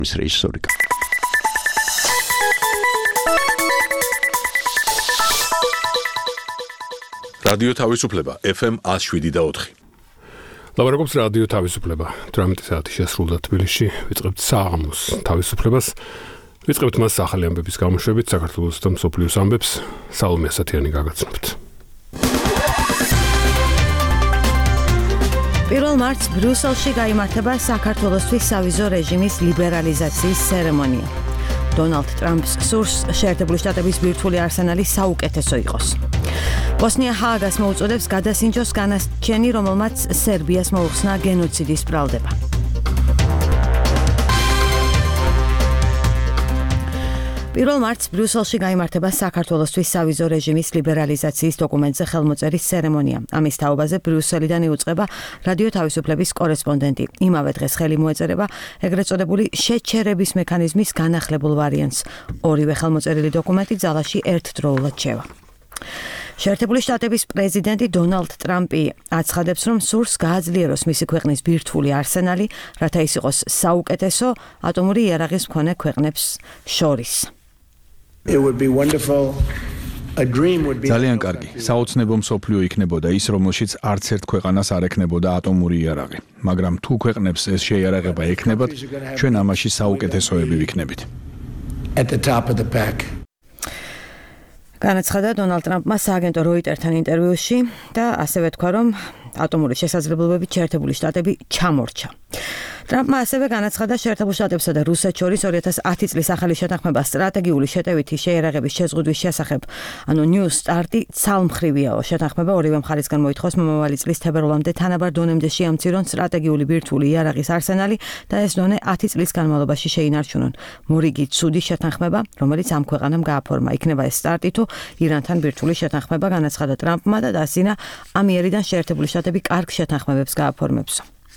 მის რეჟისორი. რადიო თავისუფლება FM 107.4. ლაპარაკობს რადიო თავისუფლება. 18 საათი შესრულდა თბილისში. ვიწყებთ საღამოს თავისუფლებას. ვიწყებთ მას ახალი ამბების გამოშვებით საქართველოს და მსოფლიოს ამბებს. საულმე ასათიანი გაგაცნობთ. 1 მარტს ბრიუსელში გაიმართება საქართველოსთვის სავიზო რეჟიმის ლიბერალიზაციის ცერემონია. დონალდ ტრამპს სურს შეერთებული შტატების ბირთვული არსენალი საუკეთესო იყოს. ბოსნია ჰააგას მოუწოდებს გადასინჯოს განაჩენი, რომელმაც სერბიას მოუხსნა გენოციდის ბრალდება. 1 მარტს ბრიუსელში გაიმართება საქართველოსთვის სავიზო რეჟიმის ლიბერალიზაციის დოკუმენტზე ხელმოწერის ცერემონია. ამის თაობაზე ბრიუსელიდან იუწყება რადიო თავისუფლების კორესპონდენტი. იმავე დღეს ხელი მოეწერება ეგრეთ წოდებული შეჩერების მექანიზმის განახლებულ ვარიანტს. ორივე ხელმოწერილი დოკუმენტი ძალაში ერთდროულად შევა. შეერთებული შტატების პრეზიდენტი დონალდ ტრამპი აცხადებს, რომ სურს გააძლიეროს მისი ქვეყნის ბირთვული არსენალი, რათა ის იყოს საუკეთესო ატომური იარაღის მქონე ქვეყნებს შორის. ძალიან კარგი. საოცნებო მსოფლიო იქნებოდა ის, რომელშიც არც ერთ ქვეყანას არ ექნებოდა ატომური იარაღი. მაგრამ თუ ქვეყნებს ეს შეიარაღება ექნებათ, ჩვენ ამაში საუკეთესოები ვიქნებით. განაცხადა დონალდ ტრამპმა სააგენტო როიტერთან ინტერვიუში და ასევე თქვა, რომ ატომური შესაძლებლობებით შეერთებული შტატები ჩამორჩა. ტრამპმა ასევე განაცხადა შეერთებულ შტატებსა და რუსეთს შორის 2010 წლის ახალი შეთანხმება სტრატეგიული შეტევითი შეიარაღების შეზღუდვის შესახებ, ანუ New START-ი ცალმხრივიაო შეთანხმება ორივე მხარისგან მოითხოვს მომავალი წლის თებერვალამდე თანაბარ დონემდე შეამცირონ სტრატეგიული ბირთვული იარაღის არსენალი და ეს დონე 10 წლის განმავლობაში შეინარჩუნონ. მორიგი ცუდი შეთანხმება, რომელიც ამ ქვეყანამ გააფორმა. იქნება ეს START-ი თუ ირანთან ბირთვული შეთანხმება, განაცხადა ტრამპმა და დასინა ამ იერიდან შეერთებული შტატები კარგ შეთანხმებებს გააფორმებს.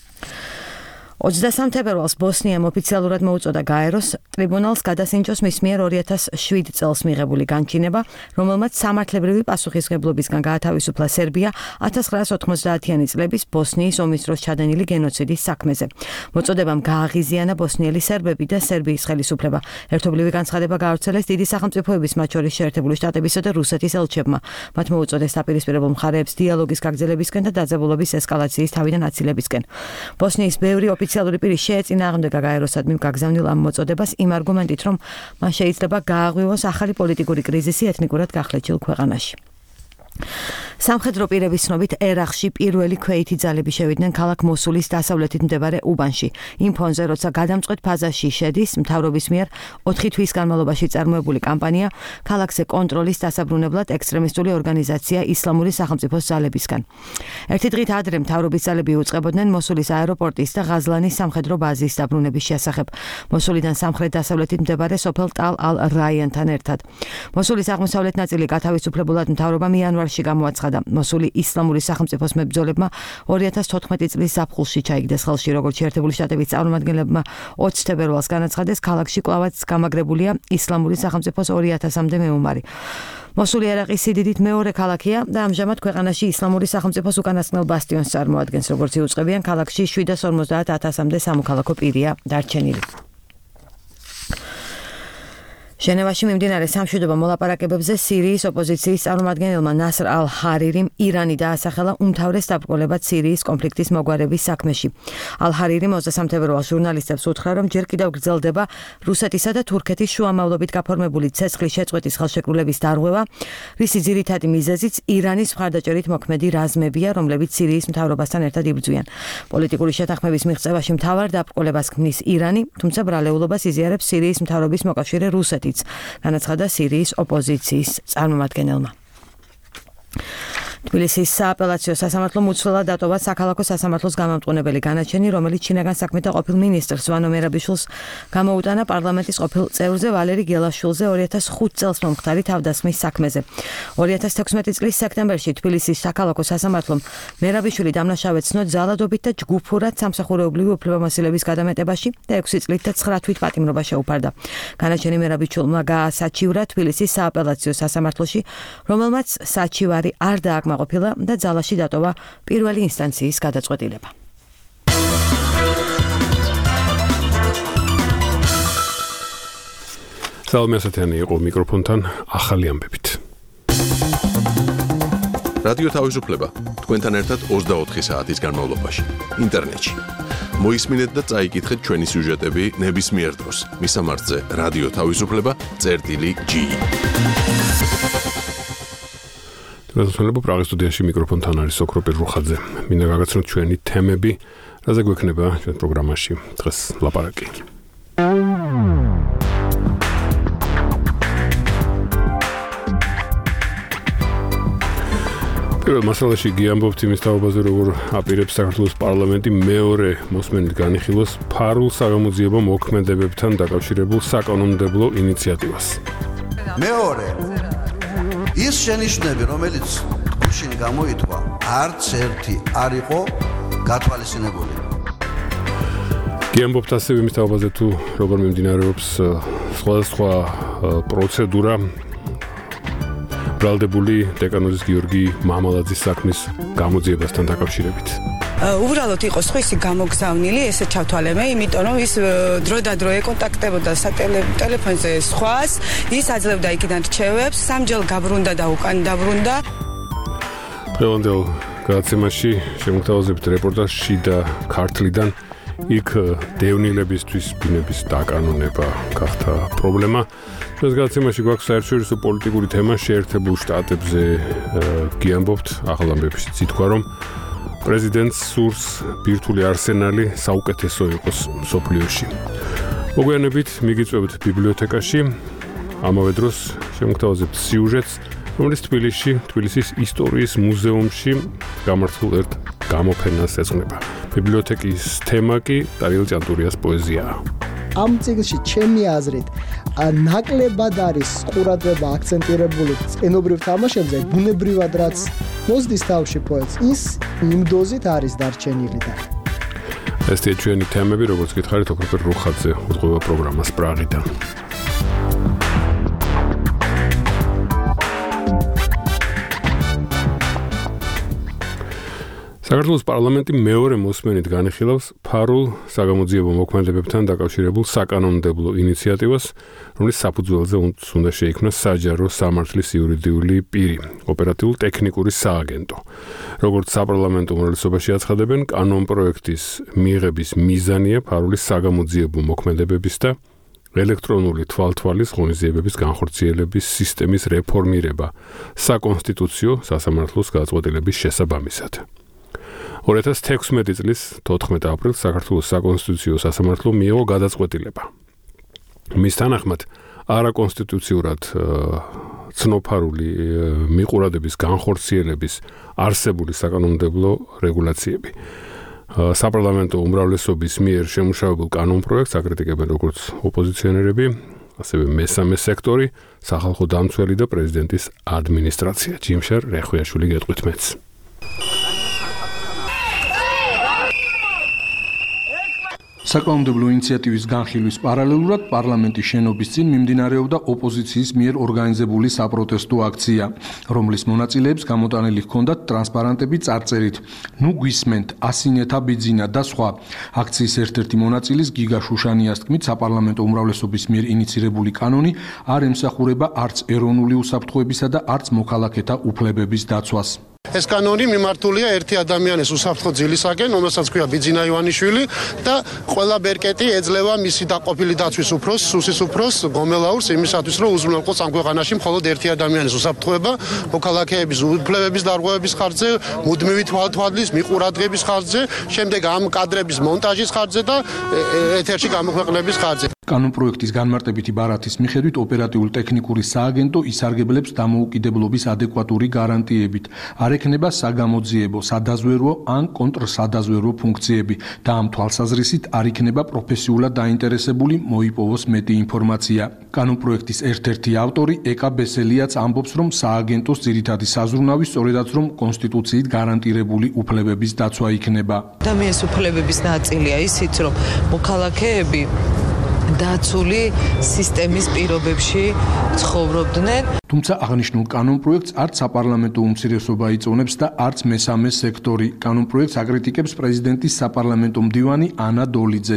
23 თებერვალს ბოსნიამ ოფიციალურად მოუწოდა გაეროს ტრიბუნალს გადასინჯოს მის მიერ 2007 წელს მიღებული განჩინება, რომელმაც სამართლებრივი პასუხისმგებლობისგან გაათავისუფლა სერბია 1990-იანი წლების ბოსნიის ომის დროს ჩადენილი გენოციდის საქმეზე. მოწოდებამ გააღიზიანა ბოსნიელი სერბები და სერბიის ხელისუფლება. ერთობლივი განცხადება გაავრცელეს დიდი სახელმწიფოების, მათ შორის შეერთებული შტატებისა და რუსეთის ელჩებმა. მათ მოუწოდეს დაპირისპირებულ მხარეებს დიალოგის გაგრძელებისკენ და დაძაბულობის ესკალაციის თავიდან აცილებისკენ. ბოსნიის ბევრი ოფიციალური პირი შეეწინააღმდეგა გაეროსადმი გაგზავნილ ამ მოწოდებას იმ არგუმენტით, რომ მან შეიძლება გააღვივოს ახალი პოლიტიკური კრიზისი ეთნიკურად გახლეჩილ ქვეყანაში. სამხედრო პირების ცნობით ერაყში პირველი ქვეითი ძალები შევიდნენ ქალაქ მოსულის დასავლეთით მდებარე უბანში. იმ ფონზე, როცა გადამწყვეტ ფაზაში შედის მთავრობის მიერ 4 თვის განმავლობაში წარმოებული კამპანია, ქალაქზე კონტროლის დასაბრუნებლად ექსტრემისტული ორგანიზაცია ისლამური სახელმწიფოს ძალებისგან. ერთი დღით ადრე მთავრობის ძალები უწყებოდნენ მოსულის აეროპორტის და ღაზლანის სამხედრო ბაზის დაბრუნების შესახებ. მოსულიდან სამხრეთ-დასავლეთით მდებარე სოფელ ტალ ალ-რაიანთან ერთად. მოსულის აღმოსავლეთ ნაწილი გათავისუფლებულად მთავრობამ იანვარში გამოაცხადა. მოსული ისლამური სახელმწიფოს მებრძოლებმა 2014 წლის ზაფხულში ჩაიგდეს ხელში, როგორც შეერთებული შტატების წარმომადგენლებმა 20 თებერვალს განაცხადეს, ქალაქში კვლავაც გამაგრებულია ისლამური სახელმწიფოს 2000-მდე მეომარი. მოსული ერაყის სიდიდით მეორე ქალაქია და ამჟამად ქვეყანაში ისლამური სახელმწიფოს უკანასკნელ ბასტიონს წარმოადგენს, როგორც იუწყებიან, ქალაქში 750,000-მდე სამოქალაქო პირია დარჩენილი. ჟენევაში მიმდინარე სამშვიდობო მოლაპარაკებებზე სირიის ოპოზიციის წარმომადგენელმა ნასრ ალ-ჰარირიმ ირანი დაასახელა უმთავრეს დაბრკოლებად სირიის კონფლიქტის მოგვარების საქმეში. ალ-ჰარირიმ 23 თებერვალს ჟურნალისტებს უთხრა, რომ ჯერ კიდევ გრძელდება რუსეთისა და თურქეთის შუამავლობით გაფორმებული ცეცხლის შეწყვეტის ხელშეკრულების დარღვევა, რისი ძირითადი მიზეზიც ირანის მხარდაჭერით მოქმედი რაზმებია, რომლებიც სირიის მთავრობასთან ერთად იბრძვიან. პოლიტიკური შეთანხმების მიღწევაში მთავარ დაბრკოლებას ქმნის ირანი, თუმცა ბრალეულობას იზიარებს სირიის მთავრობის მოკავშირე რუსეთი. განაცხადა სირიის ოპოზიციის წარმომადგენელმა. თბილისის სააპელაციო სასამართლომ უცვლელად დატოვა საქალაქო სასამართლოს გამამტყუნებელი განაჩენი, რომელიც შინაგან საქმეთა ყოფილ მინისტრს ვანო მერაბიშვილს გამოუტანა პარლამენტის ყოფილ წევრზე ვალერი გელაშვილზე 2005 წელს მომხდარი თავდასხმის საქმეზე. 2016 წლის სექტემბერში თბილისის საქალაქო სასამართლომ მერაბიშვილი დამნაშავედ ცნო ძალადობით და ჯგუფურად სამსახურეობრივი უფლებამოსილების გადამეტებაში და 6 წლით და 9 თვით პატიმრობა შეუფარდა. განაჩენი მერაბიშვილმა გაასაჩივრა თბილისის სააპელაციო სასამართლოში, რომელმაც საჩივარი არ დააკმაყოფილა და ძალაში დატოვა პირველი ინსტანციის გადაწყვეტილება. Salome Asatიანი იყო მიკროფონთან ახალი ამბებით. რადიო თავისუფლება თქვენთან ერთად 24 საათის განმავლობაში ინტერნეტში. მოისმინეთ და წაიკითხეთ ჩვენი სიუჟეტები ნებისმიერ დროს. მისამართზე რადიო თავისუფლება.ge. Რასაკვირველია პრაღის სტუდიაში მიკროფონთან არის ოქროპირ რუხაძე. მინდა გაგაცნოთ ჩვენი თემები, რაზე გვექნება ჩვენ პროგრამაში დღეს ლაპარაკი. პირველ მასალაში გიამბობთ იმის თაობაზე, როგორ აპირებს საქართველოს პარლამენტი მეორე მოსმენით განიხილოს ფარულ საგამოძიებო მოქმედებებთან დაკავშირებულ საკანონმდებლო ინიციატივას. მეორე ის შენიშვნები, რომელიც გუშინ გამოითქვა, არც ერთი არ იყო გათვალისწინებული. გიამბობთ ასევე იმის თაობაზე, თუ როგორ მიმდინარეობს სხვადასხვა პროცედურა ბრალდებული დეკანოზის გიორგი მამალაძის საქმის გამოძიებასთან დაკავშირებით. უბრალოდ იყო სხვისი გამოგზავნილი, ესე ჩავთვალე, იმიტომ რომ ის დროდადრო ეკონტაქტებოდა სატელეფონზე სხვას, ის აძლევდა იქიდან რჩევებს, სამჯერ გაბრუნდა და უკან დაბრუნდა. დღევანდელ გადაცემაში შემოგთავაზებთ რეპორტაჟში და ქართლიდან იქ დევნილებისთვის ბინების დაკანონება გახდა პრობლემა. Დღეს გადაცემაში გვაქვს საერთაშორისო პოლიტიკური თემა შეერთებულ შტატებზე გიამბობთ, ახალ ამბებშიც ითქვა, რომ პრეზიდენტს სურს ბირთვული არსენალი საუკეთესო იყოს მსოფლიოში. მოგვიანებით მიგიწვევთ ბიბლიოთეკაში, ამავე დროს შემოგთავაზებთ სიუჟეტს, რომელიც თბილისის ისტორიის მუზეუმში გამართულ ერთ გამოფენას ეძღვნება. ბიბლიოთეკის თემა კი დარიელ ჭანტურიას პოეზიაა. ამ წიგნში ჩემი აზრით ნაკლებად არის ყურადღება აქცენტირებული ენობრივ თამაშებზე, ბუნებრივად რაც მოსდის თავში პოეტს, ის იმ დოზით არის დარჩენილი და ესეთი ჩვენი თემები, როგორც გითხარით, ოქროპირ რუხაძე უძღვება პროგრამას პრაღიდან. საქართველოს პარლამენტი მეორე მოსმენით განიხილავს ფარულ საგამოძიებო მოქმედებებთან დაკავშირებულ საკანონმდებლო ინიციატივას, რომლის საფუძველზე უნდა შეიქმნას საჯარო სამართლის იურიდიული პირი, ოპერატიულ-ტექნიკური სააგენტო. როგორც საპარლამენტო უმრავლესობაში აცხადებენ, კანონპროექტის მიღების მიზანია ფარული საგამოძიებო მოქმედებების და ელექტრონული თვალთვალის ღონისძიებების განხორციელების სისტემის რეფორმირება საკონსტიტუციო სასამართლოს გადაწყვეტილების შესაბამისად. 2016 წლის 14 აპრილს საქართველოს საკონსტიტუციო სასამართლო მიიღო გადაწყვეტილება. მის თანახმად არაკონსტიტუციურად ცნოფარული მიყურადების განხორციელების არსებული საკანონმდებლო რეგულაციები. საპარლამენტო უმრავლესობის მიერ შემუშავებულ კანონპროექტს აკრიტიკებენ როგორც ოპოზიციონერები, ასევე მესამე სექტორი, სახალხო დამცველი და პრეზიდენტის ადმინისტრაცია. ჯიმშარ რეხვიაშვილი გეტყვით მეც. საკანონმდებლო ინიციატივის განხილვის პარალელურად პარლამენტის შენობის წინ მიმდინარეობდა ოპოზიციის მიერ ორგანიზებული საპროტესტო აქცია, რომლის მონაწილეებს გამოტანილი ჰქონდათ ტრანსპარანტები წარწერით "ნუ გვისმენთ, ასინეთა ბიძინა" და სხვა. აქციის ერთ-ერთი მონაწილის გიგა შუშანიას თქმით, საპარლამენტო უმრავლესობის მიერ ინიცირებული კანონი არ ემსახურება არც ეროვნული უსაფრთხოებისა და არც მოქალაქეთა უფლებების დაცვას. ეს კანონი მიმართულია ერთი ადამიანის უსაფრთხო ძილისაკენ, რომელსაც ქვია ბიძინა ივანიშვილი და ყველა ბერკეტი ეძლევა მისი დაყოფილი დაცვის უფროსს, სუსის უფროსს, გომელაურს იმისათვის, რომ უზრუნველყოს ამ ქვეყანაში მხოლოდ ერთი ადამიანის უსაფრთხოება, მოქალაქეების უფლებების დარღვევების ხარჯზე, მუდმივი თვალთვალის მიყურადღების ხარჯზე, შემდეგ ამ კადრების მონტაჟის ხარჯზე და ეთერში გამოქვეყნების ხარჯზე. კანონპროექტის განმარტებითი ბარათის მიხედვით ოპერატიულ-ტექნიკური სააგენტო ისარგებლებს დამოუკიდებლობის ადეკვატური გარანტიებით. არ ექნება საგამოძიებო, სადაზვერვო ან კონტრსადაზვერვო ფუნქციები და ამ თვალსაზრისით არ იქნება პროფესიულად დაინტერესებული მოიპოვოს მეტი ინფორმაცია. კანონპროექტის ერთ-ერთი ავტორი ეკა ბესელიაც ამბობს, რომ სააგენტოს ძირითადი საზრუნავი სწორედაც რომ კონსტიტუციით გარანტირებული უფლებების დაცვა იქნება. ადამიანის უფლებების ნაწილია ისიც, რომ მოქალაქეები დაცული სისტემის პირობებში ცხოვრობდნენ. თუმცა აღნიშნულ კანონპროექტს არც საპარლამენტო უმცირესობა იწონებს და არც მესამე სექტორი. კანონპროექტს აკრიტიკებს პრეზიდენტის საპარლამენტო მდივანი ანა დოლიძეც.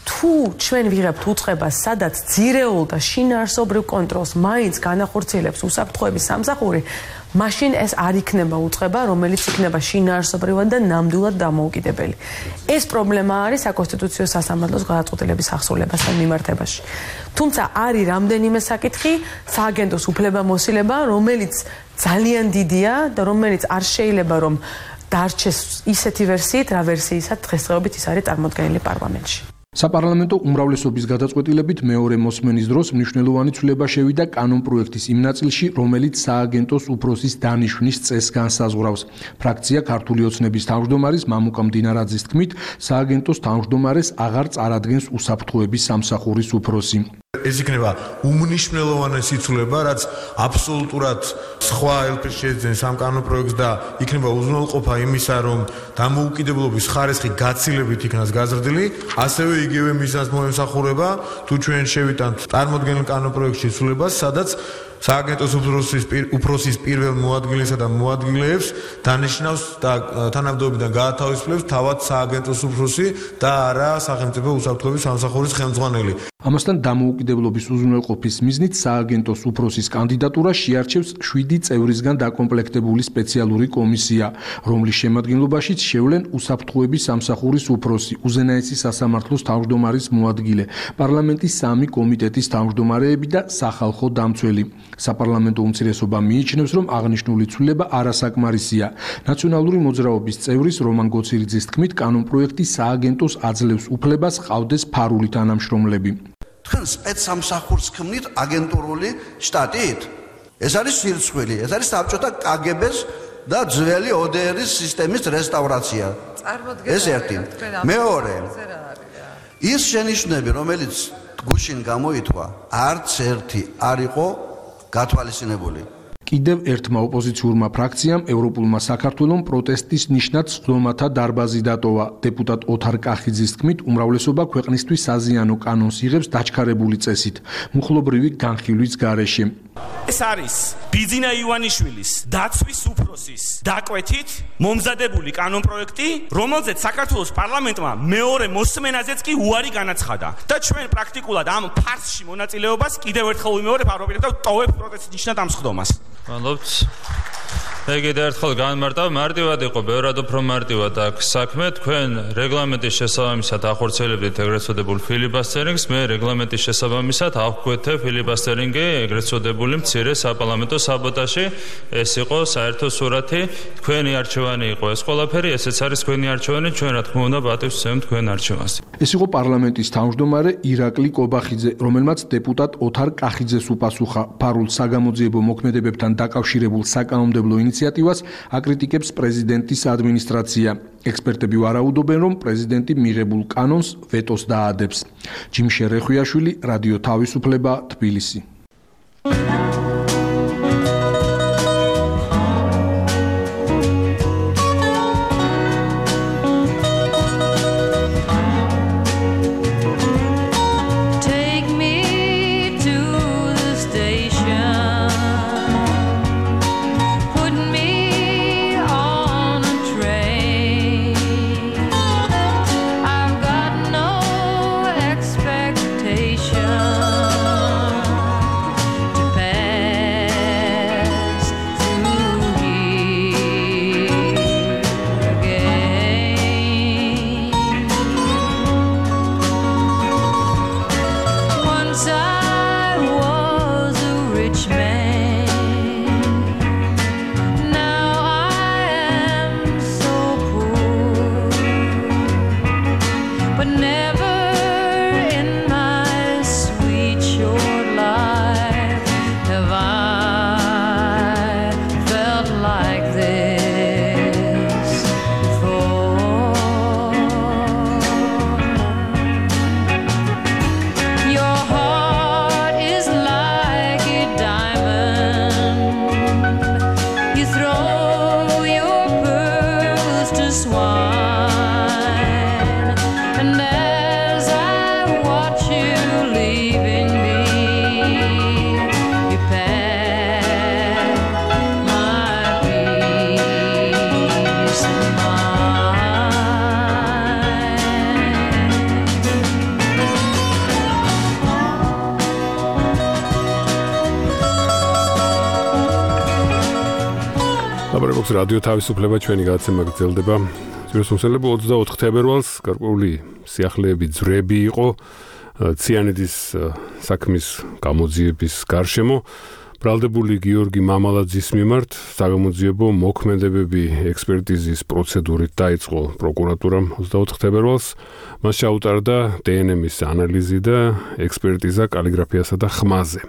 თუ ჩვენ ვიღებთ უწყებას, სადაც ძირეულ და შინაარსობრივ კონტროლს მაინც განახორციელებს უსაფრთხოების სამსახური, მაშინ ეს არ იქნება უწყება, რომელიც იქნება შინაარსობრივად და ნამდვილად დამოუკიდებელი. ეს პრობლემა არის საკონსტიტუციო სასამართლოს გადაწყვეტილების აღსრულებასთან მიმართებაში. თუმცა არის რამდენიმე საკითხი, სააგენტოს უფლებამოსილება, რომელიც ძალიან დიდია და რომელიც არ შეიძლება რომ დარჩეს ისეთი ვერსიით, რა ვერსიისად დღესდღეობით ის არის წარმოდგენილი პარლამენტში. საპარლამენტო უმრავლესობის გადაწყვეტილებით მეორე მოსმენის დროს მნიშვნელოვანი ცვლილება შევიდა კანონპროექტის იმ ნაწილში, რომელიც სააგენტოს უფროსის დანიშვნის წესს განსაზღვრავს. ფრაქცია ქართული ოცნების თავმჯდომარის მამუკა მდინარაძის თქმით, სააგენტოს თავმჯდომარეს აღარ წარადგენს უსაფრთხოების სამსახურის უფროსი. ეს იქნება უმნიშვნელოვანესი ცვლილება, რაც აბსოლუტურად სხვა ელფერს შეეძენს ამ კანონპროექტს და იქნება უზრუნველყოფა იმისა, რომ დამოუკიდებლობის ხარისხი გაცილებით იქნას გაზრდილი, ასევე იგივე მიზანს მოემსახურება, თუ ჩვენ შევიტანთ წარმოდგენილ კანონპროექტში ცვლილებას, სადაც სააგენტოს უფროსის პირველ მოადგილესა და მოადგილეებს დანიშნავს და თანამდებობიდან გაათავისუფლებს თავად სააგენტოს უფროსი და არა სახელმწიფო უსაფრთხოების სამსახურის ხელმძღვანელი. ამასთან დამოუკიდებლობის უზრუნველყოფის მიზნით სააგენტოს უფროსის კანდიდატურას შეარჩევს 7 წევრისგან დაკომპლექტებული სპეციალური კომისია, რომლის შემადგენლობაშიც შევლენ უსაფრთხოების სამსახურის უფროსი, უზენაესი სასამართლოს თავმჯდომარის მოადგილე, პარლამენტის 3 კომიტეტის თავმჯდომარეები და სახალხო დამცველი. საპარლამენტო უმცირესობა მიიჩნევს, რომ აღნიშნული ცვლილება არასაკმარისია. ნაციონალური მოძრაობის წევრის რომან გოცირიძის თქმით, კანონპროექტი სააგენტოს აძლევს უფლებას ყავდეს ფარული თანამშრომლები. თქვენ სპეცსამსახურს ქმნით აგენტურული შტატით? ეს არის სირცხვილი, ეს არის საბჭოთა კგბ-ს და ძველი ODR-ის სისტემის რესტავრაცია. ეს ერთი. მეორე, ის შენიშვნები, რომელიც გუშინ გამოითქვა, არც ერთი არ იყო გათვალისწინებული. კიდევ ერთმა ოპოზიციურმა ფრაქციამ ევროპულმა საქართველომ პროტესტის ნიშნად სხდომათა დარბაზი დატოვა. დეპუტატ ოთარ კახიძის თქმით, უმრავლესობა ქვეყნისთვის საზიანო კანონს იღებს დაჩქარებული წესით, მუხლობრივი განხილვის გარეშე. ეს არის ბიძინა ივანიშვილის დაცვის უფროსის დაკვეთით მომზადებული კანონპროექტი, რომელზეც საქართველოს პარლამენტმა მეორე მოსმენაზეც კი უარი განაცხადა. და ჩვენ პრაქტიკულად ამ ფარსში მონაწილეობას კიდევ ერთხელ ვიმეორებ და ტოვებ პროტესტის ნიშნად ამ სხდომას. მადლობთ. მე კიდევ ერთხელ განმარტავ, მარტივად იყო, ბევრად უფრო მარტივად აქ საქმე. თქვენ რეგლამენტის შესაბამისად ახორციელებდით ეგრეთ წოდებულ ფილიბასტერინგს, მე რეგლამენტის შესაბამისად ავკვეთე ფილიბასტერინგი ეგრეთ წოდებული მცირე საპარლამენტო საბოტაჟი. ეს იყო საერთო სურათი, თქვენი არჩევანი იყო ეს ყველაფერი, ესეც არის თქვენი არჩევანი, ჩვენ რა თქმა უნდა პატივს ვცემთ თქვენ არჩევანს. ეს იყო პარლამენტის თავმჯდომარე ირაკლი კობახიძე, რომელმაც დეპუტატ ოთარ კახიძეს უპასუხა. ფარულ საგამოძიებო მოქმედებებთან დაკავშირებულ საკანონმდებლო ინიციატივას აკრიტიკებს პრეზიდენტის ადმინისტრაცია. ექსპერტები ვარაუდობენ, რომ პრეზიდენტი მიღებულ კანონს ვეტოს დაადებს. ჯიმშე რეხვიაშვილი, რადიო თავისუფლება, თბილისი. Your heart ლაბორატორიის რადიო თავისუფლება ჩვენი გადაცემა გრძელდება. ძიროსმომსელები 24 თებერვალს გარკვეული სიახლეები ძვრები იყო ციანიდის საქმის გამოძიების გარშემო. ბრალდებული გიორგი მამალაძის მიმართ საგამოძიებო მოქმედებები ექსპერტიზის პროცედურით დაიწყო პროკურატურამ 24 თებერვალს. მას შეუტარდა დნმ-ის ანალიზი და ექსპერტიზა კალიგრაფიასა და ხმაზე.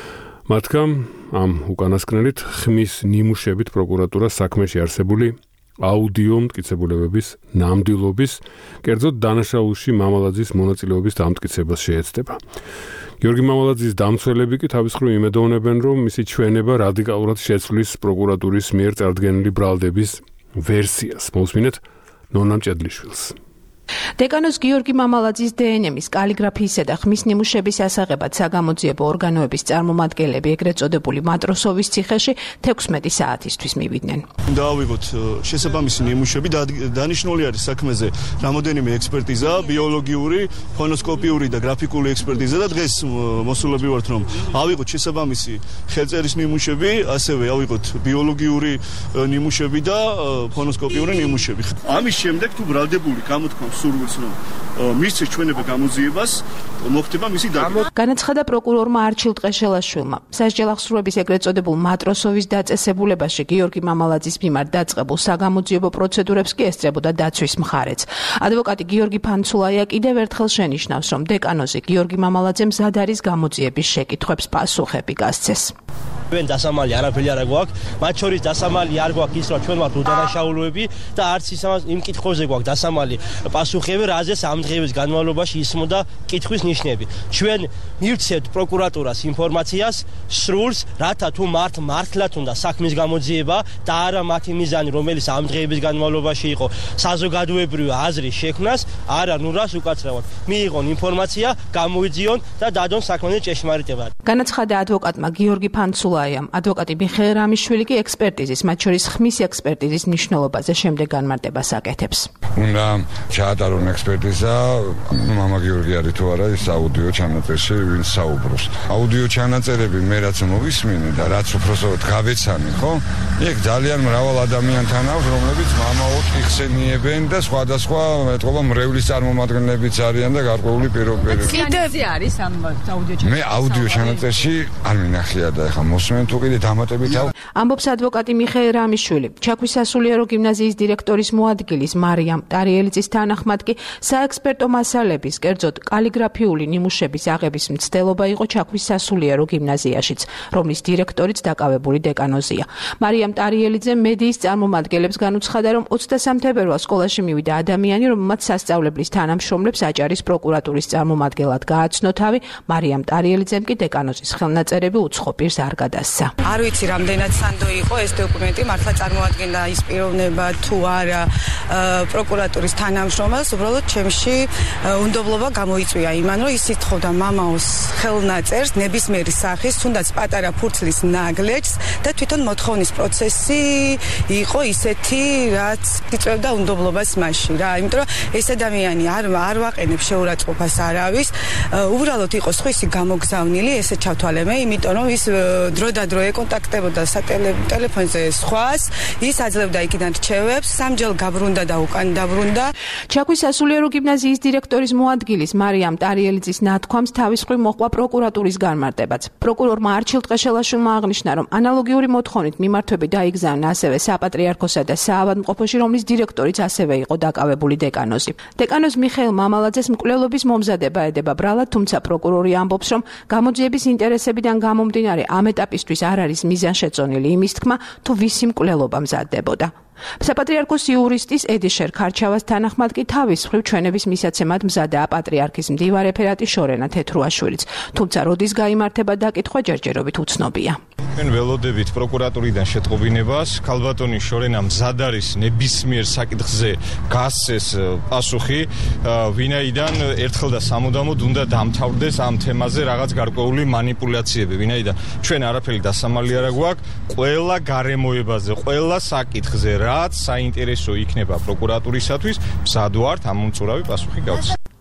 მათგან ამ უკანასკნელით ხმის ნიმუშებით პროკურატურა საქმეში არსებული აუდიო მტკიცებულებების ნამდვილობის, კერძოდ დანაშაულში მამალაძის მონაწილეობის დამტკიცებას შეეცდება. გიორგი მამალაძის დამცველები კი თავის მხრივ იმედოვნებენ, რომ მისი ჩვენება რადიკალურად შეცვლის პროკურატურის მიერ წარდგენილი ბრალდების ვერსიას. მოусმინეთ ნონა მჭედლიშვილს. დეკანოს გიორგი მამალაძის დნმ-ის კალიგრაფიისა და ხმის ნიმუშების ასაღებად საგამოძიებო ორგანოების წარმომადგენლები ეგრეთ წოდებული მატროსოვის ციხეში 16 საათისთვის მივიდნენ. დავიღოთ შესაბამისი ნიმუშები და დანიშნული არის საქმეზე რამოდენიმე ექსპერტიზა, ბიოლოგიური, ფონოსკოპიური და გრაფიკული ექსპერტიზა და დღეს მოსულები ვართ რომ ავიღოთ შესაბამისი ხელწერის ნიმუშები, ასევე ავიღოთ ბიოლოგიური ნიმუშები და ფონოსკოპიური ნიმუშები. ამის შემდეგ თუ ბრალდებული გამოთქვამს სურვილს რომ მისცეს ჩვენება გამოძიებას მოხდება მისი დაგეგმა. განაცხადა პროკურორმა არჩილ ტყეშელაშვილმა. სასჯელ აღსრულების ეგრეთ წოდებულ მატროსოვის დაწესებულებაში გიორგი მამალაძის მიმართ დაწყებულ საგამოძიებო პროცედურებს კი ესწრებოდა დაცვის მხარეც. ადვოკატი გიორგი ფანცულაია კიდევ ერთხელ შენიშნავს, რომ დეკანოზე გიორგი მამალაძემ მზად არის გამოძიების შეკითხვებს პასუხები გასცეს. ჩვენ დასამალი არაფერი არ გვაქვს, მათ შორის დასამალი არ გვაქვს ის, რომ ჩვენ ვართ უდანაშაულოები და არც იმ კითხვებზე გვაქვს დასამალი პასუხები, რაზეც ამ დღეების განმავლობაში ისმოდა კითხვის ნიშნები. ჩვენ მივცეთ პროკურატურას ინფორმაციას სრულს, რათა თუ მართლაც უნდა საქმის გამოძიება და არა მათი მიზანი, რომელიც ამ დღეების განმავლობაში იყო საზოგადოებრივი აზრის შექმნას, არა ნურას უკაცრავად. მიიღონ ინფორმაცია, გამოიძიონ და დადონ საქმეზე ჭეშმარიტება. განაცხადა ადვოკატმა გიორგი ფანცულაიამ. ადვოკატი მიხეილ რამიშვილი კი ექსპერტიზის, მათ შორის ხმის ექსპერტიზის მნიშვნელობაზე შემდეგ განმარტებას აკეთებს. უნდა ჩაატარონ ექსპერტიზა, მამა გიორგი არის თუ არა ის აუდიო ჩანაწერში ვინც საუბრობს. აუდიო ჩანაწერები მე რაც მოვისმინე და რაც უბრალოდ გავეცანი, ხო? იქ ძალიან მრავალ ადამიანთან აქვს, რომლებიც მამაოდ იხსენიებენ და სხვადასხვა მეტყობა მრევლის წარმომადგენლებიც არიან და გარკვეული პირობები. კიდევ არის ამ აუდიო ჩანაწერში. მე აუდიო ჩანაწერში არ მინახია და ეხლა მოსმენ თუ კიდე დამატებით ამბობს ადვოკატი მიხეილ რამიშვილი. ჩაქვის სასულიერო გიმნაზიის დირექტორის მოადგილის მარიამ ტარიელიძის თანახმად კი საექსპერტო მასალების, კერძოდ კალიგრაფიული ნიმუშების აღების მცდელობა იყო ჩაქვის სასულიერო გიმნაზიაშიც, რომლის დირექტორიც დაკავებული დეკანოზია. მარიამ ტარიელიძე მედიის წარმომადგენლებს განუცხადა, რომ 23 თებერვალს სკოლაში მივიდა ადამიანი, რომელმაც სასწავლებლის თანამშრომლებს აჭარის პროკურატურის წარმომადგენლად გააცნო თავი. მარიამ ტარიელიძემ კი დეკანოზის ხელნაწერები უცხო პირს არ გადასცა. არ ვიცი რამდენად სანდო იყო ეს დოკუმენტი, მართლა წარმოადგენდა ის პიროვნება თუ არა პროკურატურის თანამშრომელს, უბრალოდ ჩემში უნდობლობა გამოიწვია იმან, რომ ის ითხოვდა მამაოს ხელნაწერს ნებისმიერი სახის, თუნდაც პატარა ფურცლის ნაგლეჯს და თვითონ მოთხოვნის პროცესი იყო ისეთი, რაც იწვევდა უნდობლობას მასში რა, იმიტომ რომ ეს ადამიანი არ ვაყენებ შეურაცხყოფას არავის, უბრალოდ იყო სხვისი გამოგზავნილი, ესე ჩავთვალე მე, იმიტომ რომ ის დროდადრო ეკონტაქტებოდა ტელეფონზე სხვას, ის აძლევდა იქიდან რჩევებს, სამჯერ გაბრუნდა და უკან დაბრუნდა. ჩაქვის სასულიერო გიმნაზიის დირექტორის მოადგილის მარიამ ტარიელიძის ნათქვამს თავის მხრივ მოჰყვა პროკურატურის განმარტებაც. პროკურორმა არჩილ ტყეშელაშვილმა აღნიშნა, რომ ანალოგიური მოთხოვნით მიმართვები დაიგზავნა ასევე საპატრიარქოსა და საავადმყოფოში, რომლის დირექტორიც ასევე იყო დაკავებული დეკანოზი. დეკანოზ მიხეილ მამალაძეს მკვლელობის მომზადება ედება ბრალად, თუმცა პროკურორი ამბობს, რომ გამოძიების ინტერესებიდან გამომდინარე ამ ეტაპისთვის არ არის მიზანშეწონილი იმის თქმა, თუ ვისი მკვლელობა მზადდებოდა. საპატრიარქოს იურისტის ედიშერ ქარჩავას თანახმად კი თავის მხრივ ჩვენების მისაცემად მზადაა პატრიარქის მდივარ რეფერატი შორენა თეთრუაშვილიც, თუმცა როდის გაიმართება დაკითხვა ჯერჯერობით უცნობია. ჩვენ ველოდებით პროკურატურიდან შეტყობინებას, ქალბატონი შორენა მზად არის ნებისმიერ საკითხზე გასცეს პასუხი, ვინაიდან ერთხელ და სამუდამოდ უნდა დამთავრდეს ამ თემაზე რაღაც გარკვეული манипуляციები, ვინაიდან ჩვენ არაფერი დასამალი არ გვაქვს, ყველა გარემოებაზე, ყველა საკითხზე რაც საინტერესო იქნება პროკურატურისათვის, მზად ვართ ამ უმწურავი პასუხი გავცეთ.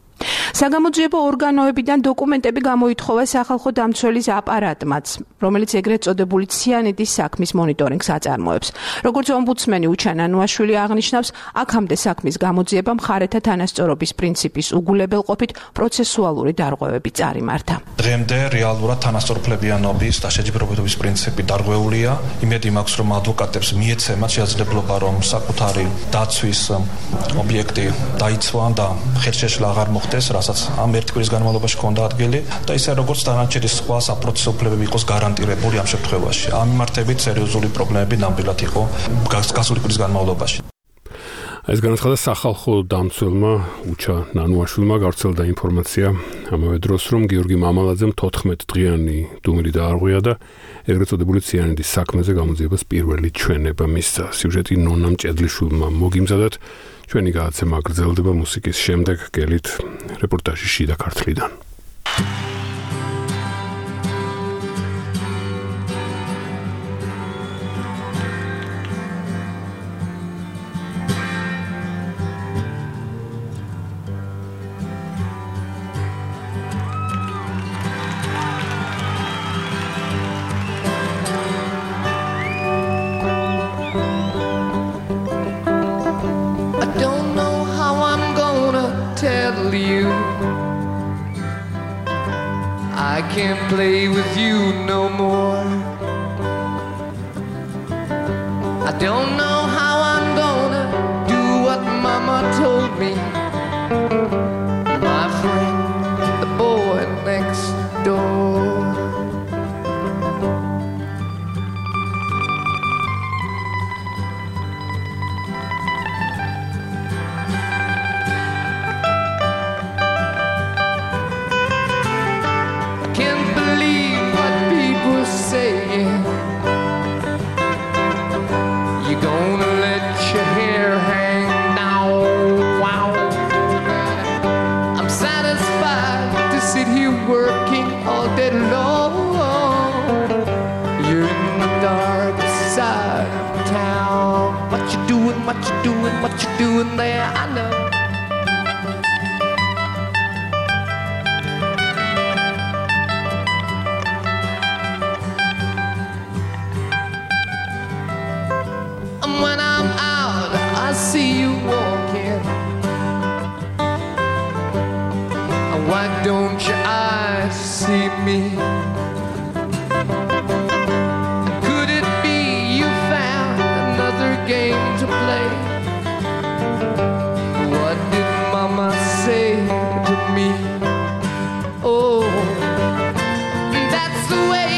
საგამოძიებო ორგანოებიდან დოკუმენტები გამოითხოვა სახალხო დამცველის აპარატმაც, რომელიც ეგრეთ წოდებული ციანიდის საქმის მონიტორინგს აწარმოებს. როგორც ომბუდსმენი უჩა ნანუაშვილი აღნიშნავს, აქამდე საქმის გამოძიება მხარეთა თანასწორობის პრინციპის უგულებელყოფით პროცესუალური დარღვევები წარიმართა. დღემდე რეალურად თანასწორფლებიანობის და შეჯიბრებების პრინციპი დარღვეულია. იმედი მაქვს, რომ ადვოკატებს მიეცემათ შესაძლებლობა, რომ საკუთარი დაცვის ობიექტი დაიცვან და ხელშეშლა აღარ მოხდეს, რასაც ამ ერთი კვირის განმავლობაში ჰქონდა ადგილი და ისე როგორც დანარჩენი სხვა საპროცესო უფლებები იყოს გარანტირებული ამ შემთხვევაში. ამ მიმართებით სერიოზული პრობლემები ნამდვილად იყო გასული კვირის განმავლობაში. ეს განაცხადა სახალხო დამცველმა უჩა ნანუაშვილმა გავრცელდა ინფორმაცია ამავე დროს, რომ გიორგი მამალაძემ 14 დღიანი დუმილი დაარღვია და ეგრეთ წოდებული ციანიდის საქმეზე გამოძიებას პირველი ჩვენება მისცა. სიუჟეტი ნონა მჭედლიშვილმა მოგიმზადათ. ჩვენი გადაცემა გრძელდება მუსიკის შემდეგ, გელით რეპორტაჟი შიდა ქართლიდან. I can't play with you no more. I don't know how I'm gonna do what Mama told me. My friend, the boy next door. Saying you're gonna let your hair hang down. Wow. I'm satisfied to sit here working all day long. You're in the dark side of town. What you doing, what you doing, what you doing there? I know. When I'm out, I see you walking. Why don't your eyes see me? Could it be you found another game to play? What did Mama say to me? Oh, that's the way.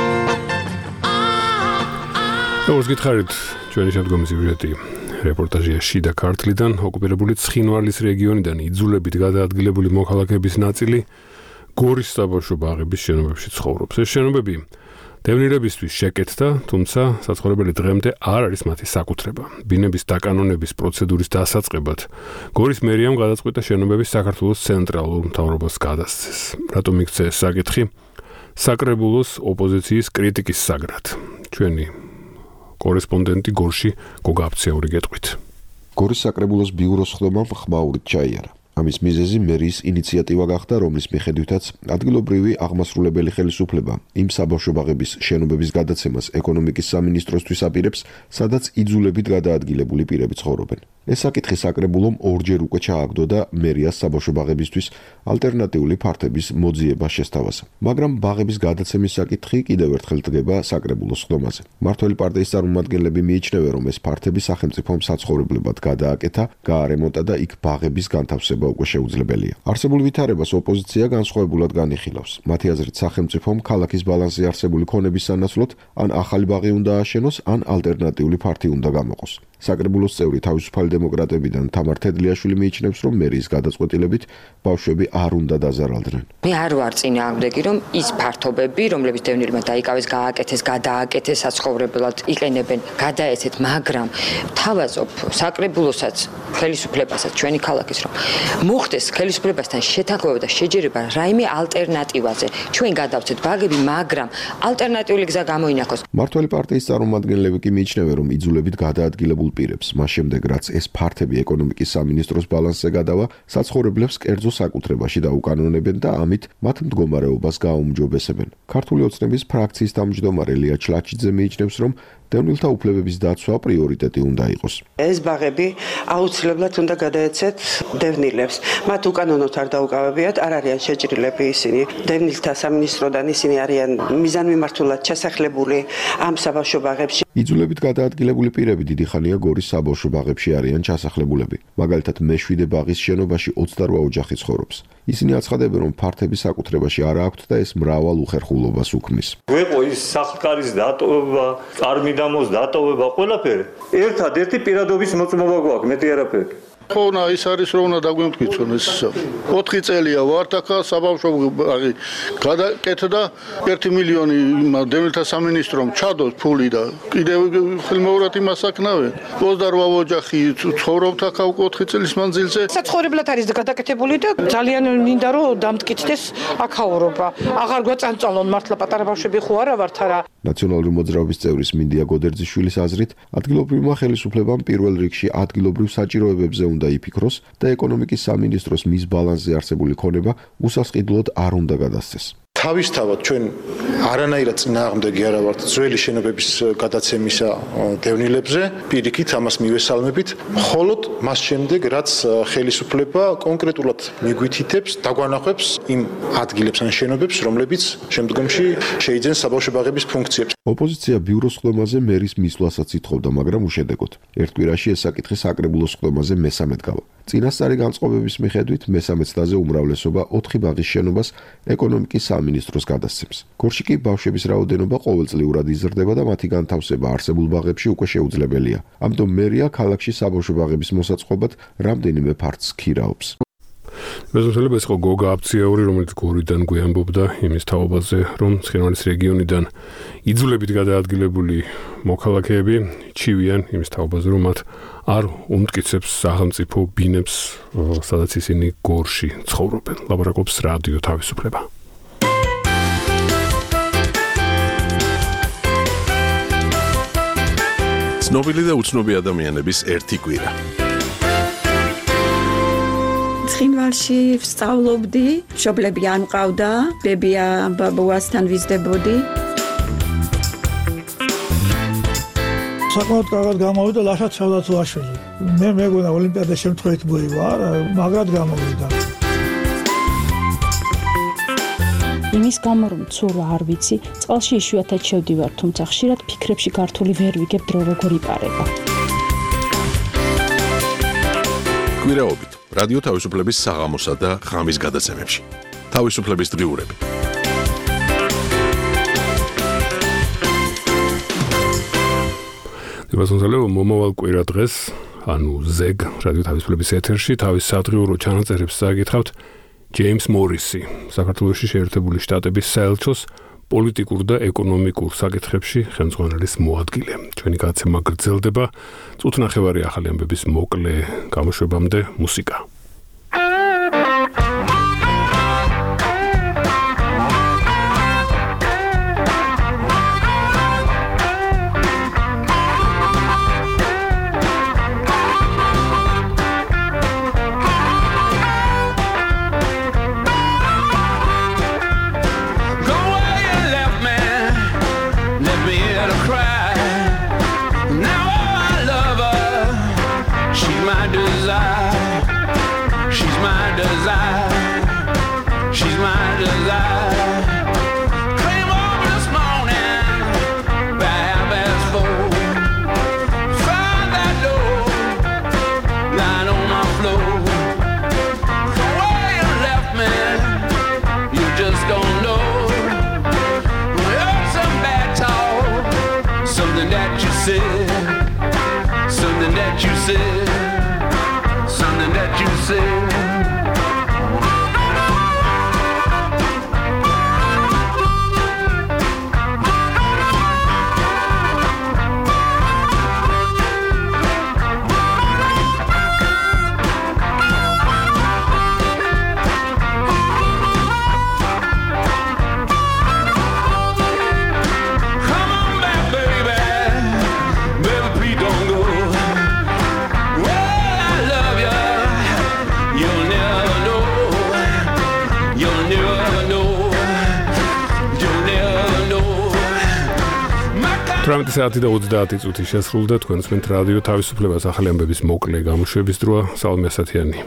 როგორც გითხარით, ჩვენი შემდგომი სიუჟეტი რეპორტაჟია შიდა ქართლიდან. ოკუპირებული ცხინვალის რეგიონიდან იძულებით გადაადგილებული მოქალაქეების ნაწილი გორის საბავშვო ბაღების შენობებში ცხოვრობს. ეს შენობები დევნილებისთვის შეკეთდა, თუმცა საცხოვრებელი დღემდე არ არის მათი საკუთრება. ბინების დაკანონების პროცედურის დასაწყებად გორის მერიამ გადაწყვიტა შენობების საქართველოს ცენტრალურ მთავრობას გადასცეს. რატომ იქცა ეს საკითხი? საკრებულოს ოპოზიციის კრიტიკის საგრად. ჩვენი კორესპონდენტი გორში გოგა აფციური გეტყვით. გორის საკრებულოს ბიუროს ხდომამ ხმაურით ჩაიარა. ამის მიზეზი მერიის ინიციატივა გახდა, რომლის მიხედვითაც ადგილობრივი აღმასრულებელი ხელისუფლება იმ საბავშვო ბაღების შენობების გადაცემას ეკონომიკის სამინისტროსთვის აპირებს, სადაც იძულებით გადაადგილებული პირები ცხოვრობენ. ეს საკითხი საკრებულომ ორჯერ უკვე ჩააგდო და მერიას საბავშვო ბაღებისთვის ალტერნატიული ფართების მოძიება შესთავაზა. მაგრამ ბაღების გადაცემის საკითხი კიდევ ერთხელ დგება საკრებულოს ხდომაზე. მმართველი პარტიის წარმომადგენლები მიიჩნევენ, რომ ეს ფართები სახელმწიფომ საცხოვრებლებად გადააკეთა, გაარემონტა და იქ ბაღების განთავსება უკვე შეუძლებელია. არსებულ ვითარებას ოპოზიცია განსხვავებულად განიხილავს. მათი აზრით, სახელმწიფომ ქალაქის ბალანსზე არსებული ქონების სანაცვლოდ ან ახალი ბაღი უნდა ააშენოს, ან ალტერნატიული ფართი უნდა გამოყოს. საკრებულოს წევრი თავისუფალი დემოკრატებიდან თამარ თედლიაშვილი მიიჩნევს, რომ მერიის გადაწყვეტილებით ბავშვები არ უნდა დაზარალდნენ. მე არ ვარ წინააღმდეგი, რომ ის ფართობები, რომლებიც დევნილმა დაიკავეს, გააკეთეს, გადააკეთეს საცხოვრებლად იყენებენ, გადაეცეთ, მაგრამ თავაზობ საკრებულოსაც, ხელისუფლებასაც, ჩვენი ქალაქის რომ მოხდეს ხელისუფლებასთან შეთანხმება და შეჯერება რაიმე ალტერნატივაზე. ჩვენ გადავცეთ ბაღები, მაგრამ ალტერნატიული გზა გამოინახოს. მმართველი პარტიის წარმომადგენლები კი მიიჩნევენ, რომ იძულებით გადაადგილებულ პირებს, მას შემდეგ რაც ეს ფართები ეკონომიკის სამინისტროს ბალანსზე გადავა, საცხოვრებლებს კერძო საკუთრებაში დაუკანონებენ და ამით მათ მდგომარეობას გააუმჯობესებენ. ქართული ოცნების ფრაქციის თავმჯდომარე ლია ჩლაჩიძე მიიჩნევს, რომ დევნილთა უფლებების დაცვა პრიორიტეტი უნდა იყოს. ეს ბაღები აუცილებლად უნდა გადაეცეთ დევნილებს. მათ უკანონოდ არ დაუკავებიათ, არ არიან შეჭრილები ისინი. დევნილთა სამინისტროდან ისინი არიან მიზანმიმართულად ჩასახლებული ამ საბავშვო ბაღებში. იძულებით გადაადგილებული პირები დიდი ხანია გორის საბავშვო ბაღებში არიან ჩასახლებულები. მაგალითად, მე-7 ბაღის შენობაში 28 ოჯახი ცხოვრობს. ისინი აცხადებენ, რომ ფართების საკუთრებაში არ აქვთ და ეს მრავალ უხერხულობას უქმნის. გვეყო ის სახლკარის დატოვება, წარმიდამოს დატოვება, ყველაფერი. ერთადერთი პირადობის მოწმობა გვაქვს, მეტი არაფერი. ხონა ის არის რომ უნდა დაგვიმტკიცონ ეს 4 წელია ვართ ახლა საბავშვო ბაღი გადაკეთდა 1 მილიონი დევნილთა სამინისტრომ ჩადოს ფული და კიდევ ხელმეორად იმას აკნავენ 28 ოჯახი ცხოვრობთ ახლა 4 წელის მანძილზე საცხოვრებლად არის გადაკეთებული და ძალიან მინდა რომ დამტკიცდეს აქაურობა აღარ გვაწანწალონ მართლა პატარა ბავშვები ხო არა ვართ არა ნაციონალური მოძრაობის წევრის მინდია გოდერძიშვილის აზრით ადგილობრივმა ხელისუფლებამ პირველ რიგში ადგილობრივ საჭიროებებზე უნდა იფიქროს და ეკონომიკის სამინისტროს მის ბალანსზე არსებული ქონება უსასყიდლოდ არ უნდა გადასცეს. თავისთავად ჩვენ არანაირად წინააღმდეგი არა ვართ ძველი შენობების გადაცემისა დევნილებზე, პირიქით ამას მივესალმებით, მხოლოდ მას შემდეგ რაც ხელისუფლება კონკრეტულად მიგვითითებს, დაგვანახებს იმ ადგილებს ან შენობებს, რომლებიც შემდგომში შეიძენს საბავშვო ბაღების ფუნქციებს. ოპოზიცია ბიუროს ხდომაზე მერის მისვლასაც ითხოვდა, მაგრამ უშედეგოდ. ერთ კვირაში ეს საკითხი საკრებულოს ხდომაზე მესამედ გავა. წინასწარი განწყობების მიხედვით მესამე წლაზე უმრავლესობა 4 ბაღის შენობას ეკონომიკის სამინისტროს გადასცემს. გორში კი ბავშვების რაოდენობა ყოველწლიურად იზრდება და მათი განთავსება არსებულ ბაღებში უკვე შეუძლებელია. ამიტომ მერია ქალაქში საბავშვო ბაღების მოსაწყობად რამდენიმე ფართს ქირაობს. მეზობელებს იყო გოგა აფციაური, რომელიც გორიდან გვიამბობდა იმის თაობაზე, რომ ცხინვალის რეგიონიდან იძულებით გადაადგილებული მოქალაქეები ჩივიან იმის თაობაზე, რომ მათ არ უმტკიცებს სახელმწიფო ბინებს, სადაც ისინი გორში ცხოვრობენ. ლაპარაკობს რადიო თავისუფლება. ცნობილი და უცნობი ადამიანების ერთი კვირა. ცხინვალში ვსწავლობდი, მშობლები არ მყავდა, ბებია ბაბუასთან ვიზრდებოდი. საკმაოდ კარგად გამოვიდა ლაშა ცალდაცვაშვილი. მე მეგონა ოლიმპიადა შემთხვევით მოივა, მაგრად გამოვიდა. იმის გამო რომ ცურვა არ ვიცი, წყალში იშვიათად შევდივარ, თუმცა ხშირად ფიქრებში გართული ვერ ვიგებ დრო როგორ იპარება. კვირაობით რადიო თავისუფლების საღამოსა და ღამის გადაცემებში. თავისუფლების დღიურები. დებასონსალეო მომავალ კვირა დღეს, ანუ ზეგ რადიო თავისუფლების ეთერში თავის სადღიურო ჩანაწერებს წააგითხავთ ჯეიმს მორისი, საქართველოში შეერთებული შტატების საელჩოს პოლიტიკურ და ეკონომიკურ საკითხებში ხელმძღვანელის მოადგილე. ჩვენი გადაცემა გრძელდება, წუთნახევარი ახალი ამბების მოკლე გამოშვებამდე მუსიკა. Now I love her, she's my desire. 18 საათი და 30 წუთი შესრულდა თქვენს მენთ რადიო თავისუფლებას ახალი ამბების მოკლე გამოშვების დროა სალომე ასათიანი.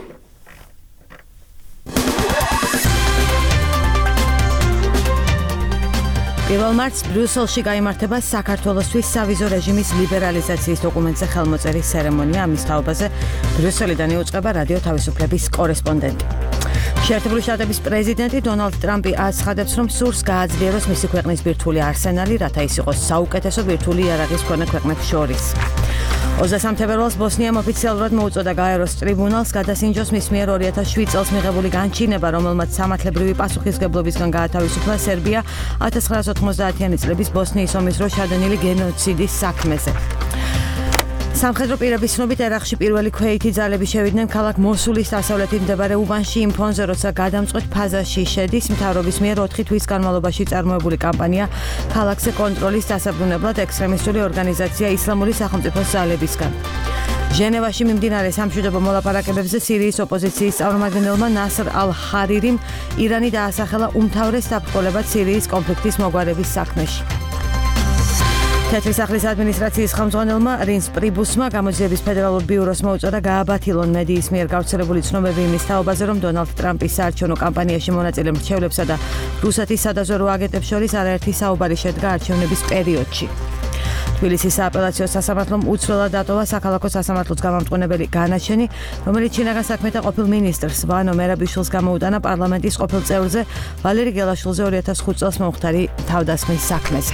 პირველ მარტს ბრიუსელში გაიმართება საქართველოსთვის სავიზო რეჟიმის ლიბერალიზაციის დოკუმენტზე ხელმოწერის ცერემონია. ამის თაობაზე ბრიუსელიდან იუწყება რადიო თავისუფლების კორესპონდენტი. შეერთებული შტატების პრეზიდენტი დონალდ ტრამპი აცხადებს, რომ სურს გააძლიეროს მისი ქვეყნის ბირთვული არსენალი, რათა ის იყოს საუკეთესო ბირთვული იარაღის მქონე ქვეყნებს შორის. 23 თებერვალს ბოსნიამ ოფიციალურად მოუწოდა გაეროს ტრიბუნალს გადასინჯოს მის მიერ 2007 წელს მიღებული განჩინება, რომელმაც სამართლებრივი პასუხისმგებლობისგან გაათავისუფლა სერბია 1990-იანი წლების ბოსნიის ომის დროს ჩადენილი გენოციდის საქმეზე. სამხედრო პირების ცნობით ერაყში პირველი ქვეითი ძალები შევიდნენ ქალაქ მოსულის დასავლეთით მდებარე უბანში იმ ფონზე, როცა გადამწყვეტ ფაზაში შედის მთავრობის მიერ 4 თვის განმავლობაში წარმოებული კამპანია ქალაქზე კონტროლის დასაბრუნებლად ექსტრემისტული ორგანიზაცია ისლამური სახელმწიფოს ძალებისგან. ჟენევაში მიმდინარე სამშვიდობო მოლაპარაკებებზე სირიის ოპოზიციის წარმომადგენელმა ნასრ ალ-ჰარირიმ ირანი დაასახელა უმთავრეს დაბრკოლებად სირიის კონფლიქტის მოგვარების საქმეში. თეთრი სახლის ადმინისტრაციის ხელმძღვანელმა რინს პრიბუსმა გამოძიების ფედერალურ ბიუროს მოუწოდა გააბათილონ მედიის მიერ გავრცელებული ცნობები იმის თაობაზე, რომ დონალდ ტრამპის საარჩევნო კამპანიაში მონაწილე მრჩევლებსა და რუსეთის სადაზვერვო აგენტებს შორის არაერთი საუბარი შედგა არჩევნების პერიოდში. თბილისის სააპელაციო სასამართლომ უცვლელად დატოვა საქალაქო სასამართლოს გამამტყუნებელი განაჩენი, რომელიც შინაგან საქმეთა ყოფილ მინისტრს ვანო მერაბიშვილს გამოუტანა პარლამენტის ყოფილ წევრზე ვალერი გელაშვილზე 2005 წელს მომხდარი თავდასხმის საქმეზე.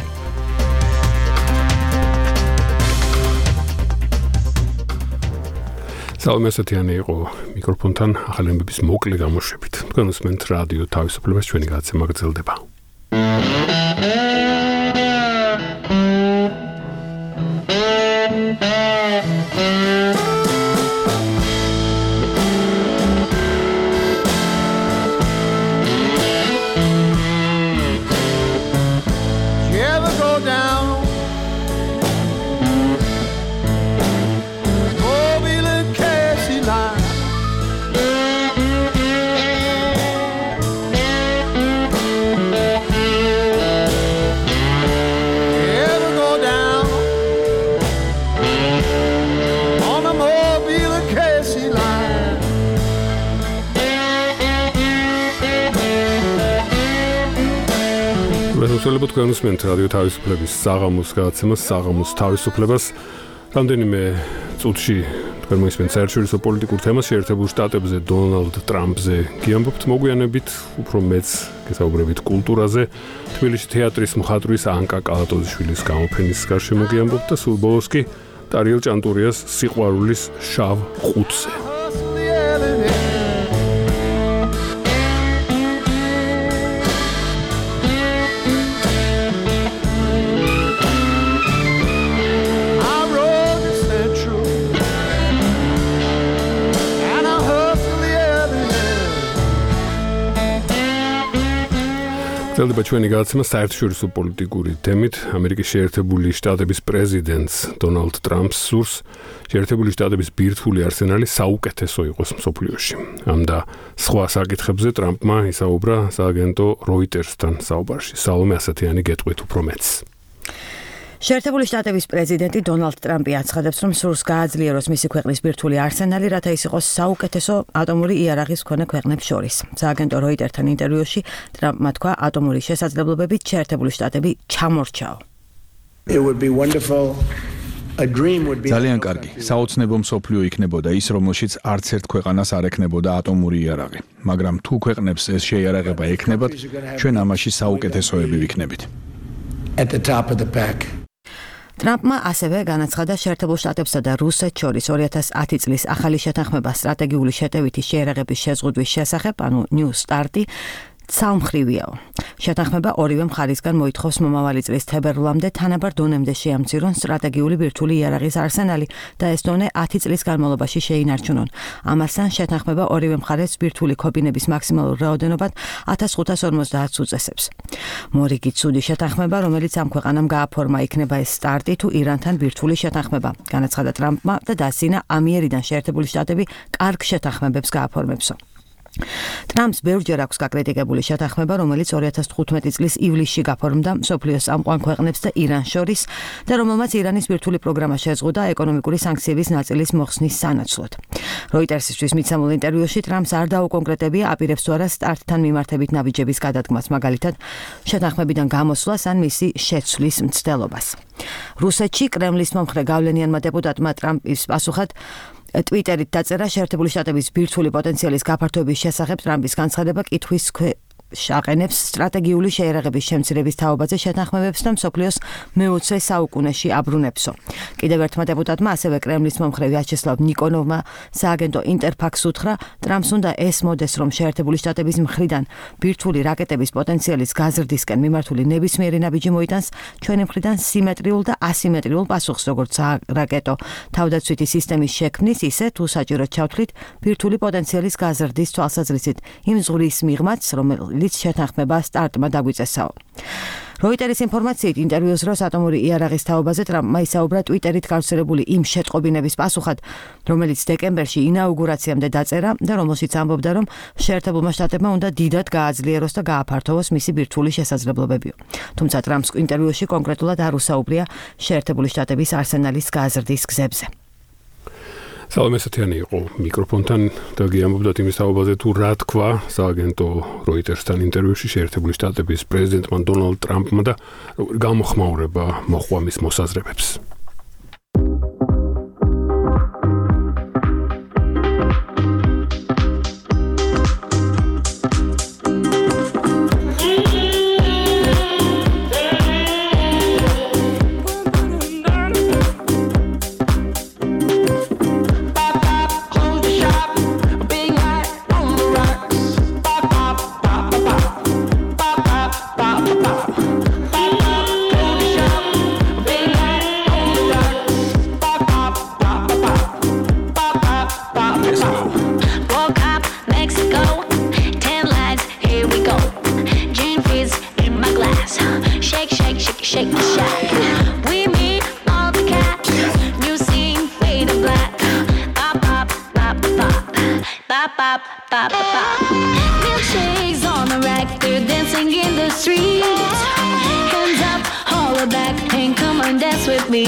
სალომე ასათიანი იყო მიკროფონთან ახალი ამბების მოკლე გამოშვებით. თქვენ უსმენთ რადიო თავისუფლებას, ჩვენი გადაცემა გრძელდება. მოგესალმებით თქვენ უსმენთ რადიო თავისუფლების საღამოს გადაცემას საღამოს თავისუფლებას. რამდენიმე წუთში თქვენ მოისმენთ საერთაშორისო პოლიტიკურ თემას შეერთებულ შტატებზე დონალდ ტრამპზე გიამბობთ მოგვიანებით, უფრო მეც გესაუბრებით კულტურაზე. თბილისში თეატრის მხატვრის ანკა კალატოზიშვილის გამოფენის გარშემო გიამბობთ და სულ ბოლოს კი ტარიელ ჭანტურიას სიყვარულის შავ ყუთზე. გრძელდება ჩვენი გადაცემა საერთაშორისო პოლიტიკური თემით. ამერიკის შეერთებული შტატების პრეზიდენტს დონალდ ტრამპს სურს შეერთებული შტატების ბირთვული არსენალი საუკეთესო იყოს მსოფლიოში. ამ და სხვა საკითხებზე ტრამპმა ისაუბრა სააგენტო როიტერსთან საუბარში. სალომე ასათიანი გეტყვით უფრო მეც. შეერთებული შტატების პრეზიდენტი დონალდ ტრამპი აცხადებს, რომ სურს გააძლიეროს მისი ქვეყნის ბირთვული არსენალი, რათა ის იყოს საუკეთესო ატომური იარაღის მქონე ქვეყნებს შორის. სააგენტო როიტერთან ინტერვიუში ტრამპმა თქვა, ატომური შესაძლებლობებით შეერთებული შტატები ჩამორჩაო. ძალიან კარგი. საოცნებო მსოფლიო იქნებოდა ის, რომელშიც არც ერთ ქვეყანას არ ექნებოდა ატომური იარაღი. მაგრამ თუ ქვეყნებს ეს შეიარაღება ექნებათ, ჩვენ ამაში საუკეთესოები ვიქნებით. At the top of the pack. ტრამპმა ასევე განაცხადა შეერთებულ შტატებსა და რუსეთს შორის 2010 წლის ახალი შეთანხმება სტრატეგიული შეტევითი შეერაღების შეზღუდვის შესახებ, ანუ New Start-ი ცალმხრივიაო. შეთანხმება ორივე მხარისგან მოითხოვს მომავალი წლის თებერვლამდე თანაბარ დონემდე შეამცირონ სტრატეგიული ბირთვული იარაღის არსენალი და ეს დონე 10 წლის განმავლობაში შეინარჩუნონ. ამასთან შეთანხმება ორივე მხარეს ბირთვული ქობინების მაქსიმალურ რაოდენობად 1550 უწესებს. მორიგი ცუდი შეთანხმება, რომელიც ამ ქვეყანამ გააფორმა, იქნება ეს სტარტი თუ ირანთან ბირთვული შეთანხმება. განაცხადა ტრამპმა და დასცინა ამიერიდან შეერთებული შტატები კარგ შეთანხმებებს გააფორმებსო. ტრამპს ბევრჯერ აქვს გაკრიტიკებული შეთანხმება, რომელიც 2015 წლის ივლისში გაფორმდა მსოფლიოს წამყვან ქვეყნებს და ირანს შორის და რომელმაც ირანის ბირთვული პროგრამა შეზღუდა ეკონომიკური სანქციების ნაწილის მოხსნის სანაცვლოდ. როიტერსისთვის მიცემულ ინტერვიუში ტრამპს არ დაუკონკრეტებია, აპირებს თუ არა სტარტთან მიმართებით ნაბიჯების გადადგმას, მაგალითად, შეთანხმებიდან გამოსვლას ან მისი შეცვლის მცდელობას. რუსეთში კრემლის მომხრე გავლენიანმა დეპუტატმა ტრამპის პასუხად Twitterით დაწერა შეერთებული შტატების ბირთვული პოტენციალის გაფართოების შესახებ ტრამპის განცხადება კითხვის შეაყენებს სტრატეგიული შეერაღების შემცირების თაობაზე შეთანხმებებს და მსოფლიოს მე-20 საუკუნეში აბრუნებსო. კიდევ ერთმა დეპუტატმა ასევე კრემლის მომხრე ვიაჩესლავ ნიკონოვმა სააგენტო ინტერფაქს უთხრა, ტრამპს უნდა ესმოდეს, რომ შეერთებული შტატების მხრიდან ბირთვული რაკეტების პოტენციალის გაზრდისკენ მიმართული ნებისმიერი ნაბიჯი მოიტანს ჩვენი მხრიდან სიმეტრიულ და ასიმეტრიულ პასუხს, როგორც რაკეტო თავდაცვითი სისტემის შექმნის, ისე თუ საჭიროდ ჩავთვლით ბირთვული პოტენციალის გაზრდის თვალსაზრისით იმ ზღვის მიღმაც, რომელიც შეთანხმება სტარტმა დაგვიწესაო. როიტერის ინფორმაციით ინტერვიუს დროს ატომური იარაღის თაობაზე ტრამპმა ისაუბრა Twitterით გავრცელებული იმ შეტყობინების პასუხად, რომელიც დეკემბერში ინაუგურაციამდე დაწერა და რომელშიც ამბობდა, რომ შეერთებულმა შტატებმა უნდა დიდად გააძლიეროს და გააფართოვოს მისი ბირთვული შესაძლებლობებიო. თუმცა ტრამპს ინტერვიუში კონკრეტულად არ უსაუბრია შეერთებული შტატების არსენალის გაზრდის გზებზე. სალომე სათიანი იყო მიკროფონთან და გიამბობდათ იმის თაობაზე თუ რა თქვა სააგენტო როიტერსთან ინტერვიუში შეერთებული შტატების პრეზიდენტმა დონალდ ტრამპმა და გამოხმაურება მოჰყვა მის მოსაზრებებს. Milkshakes on the rack, they're dancing in the streets. Hands up, holler back, and come and dance with me.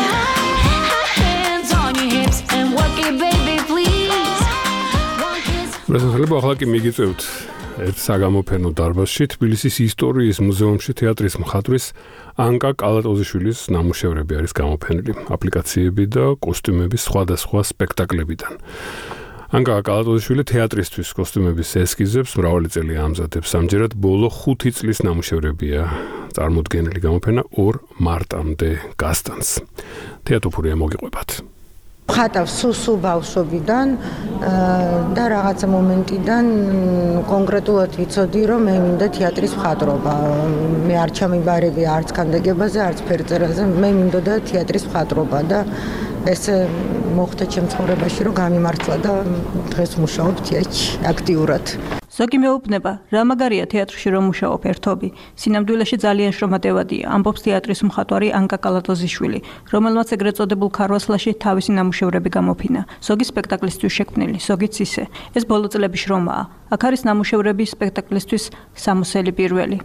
Hands on your hips and work it, baby, please. Prezident ახლა კი მიგიწევთ ერთ საგამოფენო დარბაზში თბილისის ისტორიის მუზეუმში თეატრის მხატვრის ანკა კალატოზიშვილის ნამუშევრები არის გამოფენილი, აპლიკაციები და კოსტიუმების სხვადასხვა სპექტაკლებიდან. ანკა კალატოზიშვილი თეატრისთვის კოსტიუმების ესკიზებს მრავალი წელი ამზადებს. ამჯერად ბოლო 5 წლის ნამუშევრებია წარმოდგენილი გამოფენა 2 მარტამდე გასტანს. თეატროფურია მოგიყვებათ. ხატავს სულ ბავშვობიდან და რაღაცა მომენტიდან კონკრეტულად ვიცოდი, რომ მე მინდა თეატრის მხატვრობა. მე არ ჩამიბარებია არც კანდეგებაზე, არც ფერწერაზე, მე მინდოდა თეატრის მხატვრობა და ეს მოხდა ჩემ ცხოვრებაში, რომ გამიმართლა და დღეს მუშაობ თეატრში აქტიურად. ზოგი მეუბნება, რა მაგარია თეატრში რომ მუშაობ ერთობი. სინამდვილეში ძალიან შრომატევადია, ამბობს თეატრის მხატვარი ანკა კალატოზიშვილი, რომელმაც ეგრეთ წოდებულ ქარვასლაში თავისი ნამუშევრები გამოფინა. ზოგი სპექტაკლისთვის შექმნილი, ზოგიც ისე. ეს ბოლო წლების შრომაა. აქ არის ნამუშევრები სპექტაკლისთვის სამოსელი პირველი.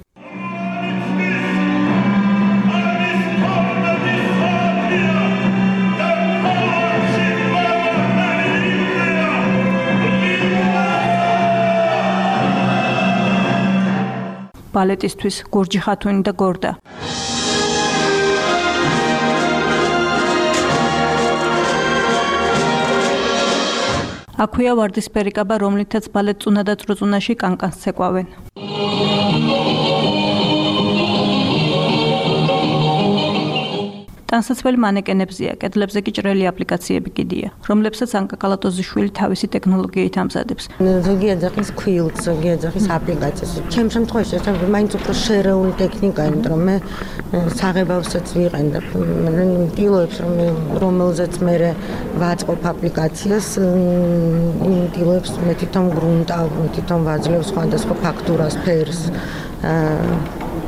ბალეტისთვის გურჯი ხათუნი და გორდა. აქვეა ვარდისფერი კაბა, რომლითაც ბალეტწუნა და წრუწუნაში კანკანს ცეკვავენ. ტანსაცმელი მანეკენებზეა, კედლებზე კი ჭრელი აპლიკაციები კიდია, რომლებსაც ანკა კალატოზიშვილი თავისი ტექნოლოგიით ამზადებს. ზოგი ეძახის ქვილდს, ზოგი ეძახის აპლიკაციას. ჩემ შემთხვევაში ეს მაინც უფრო შერეული ტექნიკაა, იმიტომ რომ მე საღებავსაც ვიყენებ. ტილოებს რომელზეც მე ვაწყობ აპლიკაციას, იმ ტილოებს მე თვითონ გრუნტავ, თვითონ ვაძლევ სხვადასხვა ფაქტურას, ფერს.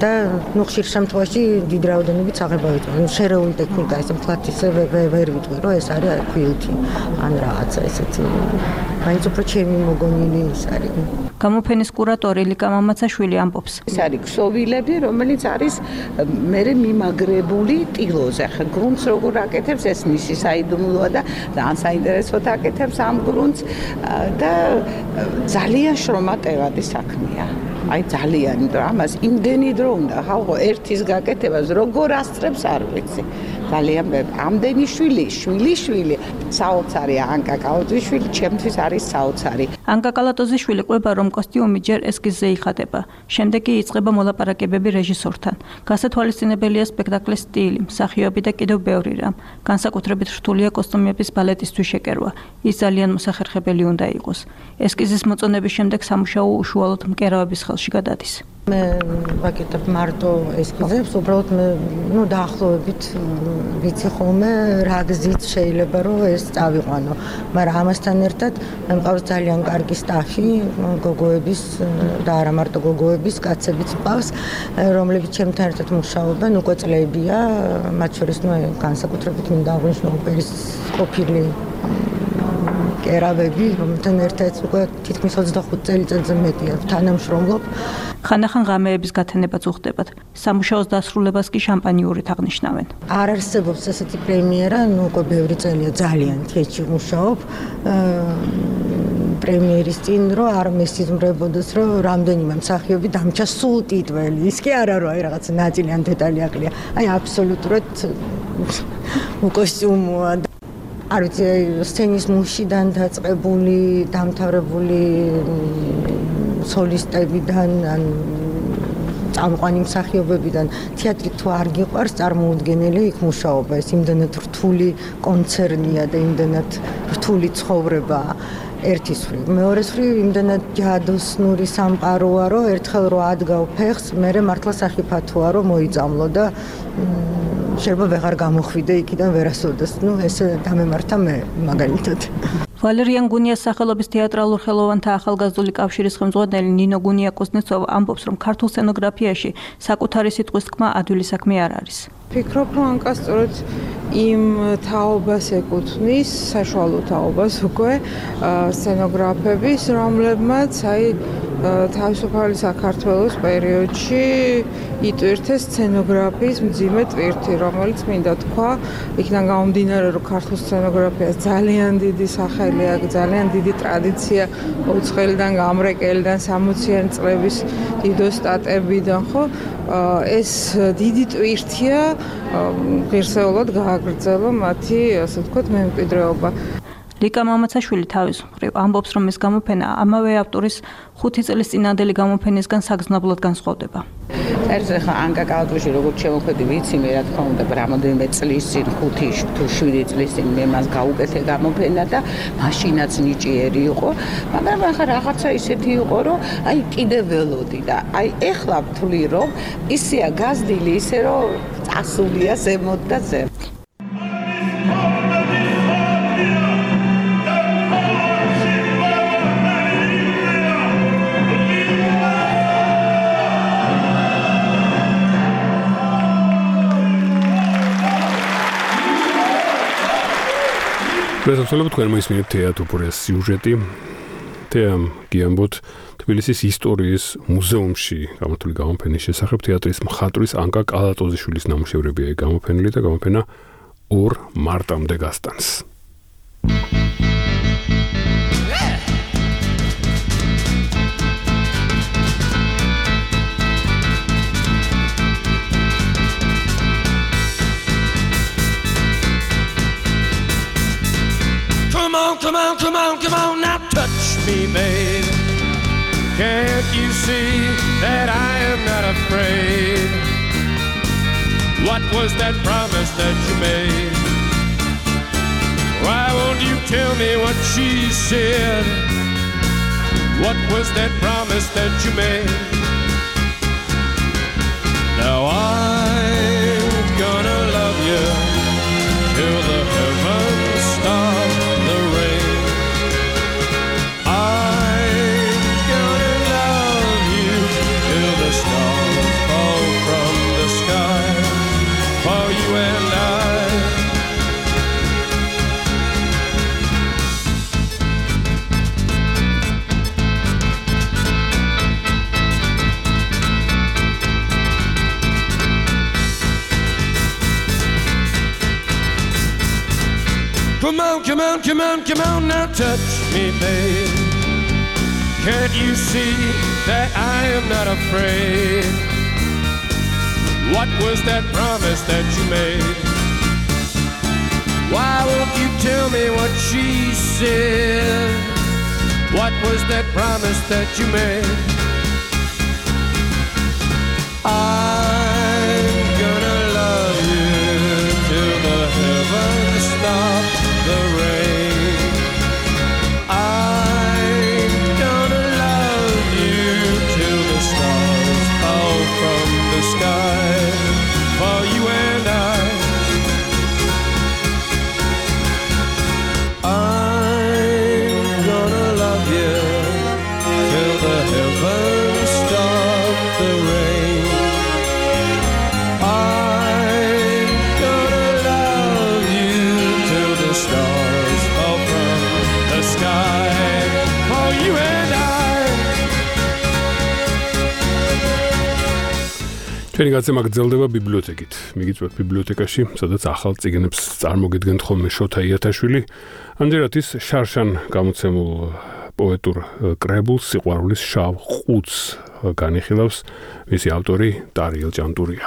და ნუ ხშირ შემთხვევაში დიდ რაოდენობით აღებავით. შერეული ტექნიკა ესე მთლად ისე ვერ ვიტყვი, რომ ეს არის კვილთი ან რაღაცა ესეთი. მაინც უფრო ჩემი მოგონილი ის არის. გამოფენის კურატორი ლიკა მამაცაშვილი ამბობს. ეს არის ქსოვილები, რომელიც არის მერე მიმაგრებული ტილოზე. ხა გრუნტს როგორ აკეთებს, ეს მისი საიდუმლოა და ძალიან საინტერესოდ აკეთებს ამ გრუნტს და ძალიან შრომატევადი საქმეა. აი ძალიან, იმიტომ ამას იმდენი დრო უნდა ხალხო ერთის გაკეთებას როგორ ასწრებს არ ვიცი. ძალიან ამდენი შვილი, საოცარი ანკა კალატოზიშვილი, ჩემთვის არის საოცარი. ანკა კალატოზიშვილი ყვება, რომ კოსტიუმი ჯერ ესკიზზე იხატება. შემდეგ კი იწყება მოლაპარაკებები რეჟისორთან. გასათვალისწინებელია სპექტაკლის სტილი, მსახიობი და კიდევ ბევრი რამ. განსაკუთრებით რთულია კოსტუმების ბალეტისთვის შეკერვა. ის ძალიან მოსახერხებელი უნდა იყოს. ესკიზის მოწონების შემდეგ სამუშაო უშუალოდ მკერავების ხელში გადადის. მე ვაკეთებ მარტო ესკიზებს, უბრალოდ მე დაახლოებით ვიცი ხოლმე რა გზით შეიძლება რომ ეს წავიყვანო, მაგრამ ამასთან ერთად მე მყავს ძალიან კარგი სტაფი, გოგოების და არა მარტო გოგოების, კაცებიც მყავს, რომლებიც ჩემთან ერთად მუშაობენ, უკვე წლებია, მათ შორის განსაკუთრებით მინდა აღვნიშნო ოპერის ყოფილი კერავები, რომელთან ერთად უკვე თითქმის 25 წელიწადზე მეტია თანამშრომლობ. ხანდახან ღამეების გათენებაც უხდებათ. სამუშაოს დასრულებას კი შამპანიურით აღნიშნავენ. არ არსებობს ესეთი პრემიერა, უკვე ბევრი წელია ძალიან თეჩი მუშაობ. პრემიერის წინ რომ არ მესიზმრებოდეს, რომ რამდენიმე მსახიობი დამჭა სულ ტიტველი. ის კი არა რომ აი რაღაც ნაწილი ან დეტალი აყლია. აი აბსოლუტურად უკოსტიუმოა. არ ვიცი, სცენის მუშიდან დაწყებული, დამთავრებული სოლისტებიდან, ან წამყვანი მსახიობებიდან თეატრი თუ არ გიყვარს, წარმოუდგენელი იქ მუშაობა. ეს იმდენად რთული კონცერნია და იმდენად რთული ცხოვრებაა. ერთის მხრივ, მეორეს მხრივ იმდენად ჯადოსნური სამყაროა, რომ ერთხელ რო ადგავ ფეხს, მერე მართლა სახიფათოა, რომ მოიწამლო და შეიძლება ვეღარ გამოხვიდე იქიდან ვერასოდეს. ესე დამემართა მე მაგალითად. ვალერიან გუნიას სახელობის თეატრალურ ხელოვანთა ახალგაზრდული კავშირის ხელმძღვანელი ნინო გუნია-კუზნეცოვა ამბობს, რომ ქართულ სცენოგრაფიაში საკუთარი სიტყვის თქმა ადვილი საქმე არ არის. ფიქრობ, რომ ანკა სწორედ იმ თაობას ეკუთვნის, საშუალო თაობას უკვე სცენოგრაფების, რომლებმაც აი თავისუფალი საქართველოს პერიოდში იტვირთეს სცენოგრაფიის მძიმე ტვირთი, რომელიც მინდა თქვა, იქიდან გამომდინარე, რომ ქართულ სცენოგრაფიას ძალიან დიდი სახელი აქვს, ძალიან დიდი ტრადიცია 20-დან გამრეკელიდან 60-იანი წლების დიდო სტატებიდან, ხო? ეს დიდი ტვირთია ღირსეულად გააგრძელა მათი, ასე ვთქვათ, მემკვიდრეობა. ლიკა მამაცაშვილი თავის მხრივ ამბობს, რომ ეს გამოფენა ამავე ავტორის 5 წლის წინანდელი გამოფენისგან საგრძნობლად განსხვავდება. წერზე ხა ანკა კალატოზიშვილი როგორც შემოხედი ვიცი მე რა თქმა უნდა რამოდენიმე წლის წინ 5 თუ 7 წლის წინ მე მას გაუკეთე გამოფენა და მაშინაც ნიჭიერი იყო, მაგრამ ახლა რაღაცა ისეთი იყო, რომ აი კიდევ ველოდი და აი ეხლა ვთვლი რომ ისეა გაზრდილი ისე რომ წასულია ზემოთ და ზემოთ. მესამსვლელობ თქვენ მოისმინეთ თეატრუპურეს სიუჟეტი. თეამ გიამბოთ თბილისის ისტორიის მუზეუმში გამართული გამოფენის შესახებ თეატრის მხატვრის ანკა კალატოზიშვილის ნამუშევრებია გამოფენილი და გამოფენა 2 მარტამდე გასტანს. Come on, now touch me, babe. Can't you see that I am not afraid? What was that promise that you made? Why won't you tell me what she said? What was that promise that you made? Now I'm gonna love you till the heavens stop the rain. I'm gonna love you till the stars fall Come on, come on, come on, come on, now touch me, babe. Can't you see that I am not afraid? What was that promise that you made? Why won't you tell me what she said? What was that promise that you made? I'm gonna love you till the heavens stop the rain. I'm gonna love you till the stars fall from the sky. For you and I'm gonna love you till the heavens stop the rain. I'm gonna love you till the stars fall from the sky. For you and ჩვენი გაცემა გრძელდება ბიბლიოთეკით. მიგიწვევთ ბიბლიოთეკაში, სადაც ახალ წიგნებს წარმოგიდგენთ ხოლმე შოთა იათაშვილი. ამჯერად ის შარშან გამოცემულ პოეტურ კრებულს სიყვარულის შავ ყუთს განიხილავს მისი ავტორი ტარიელ ჭანტურია.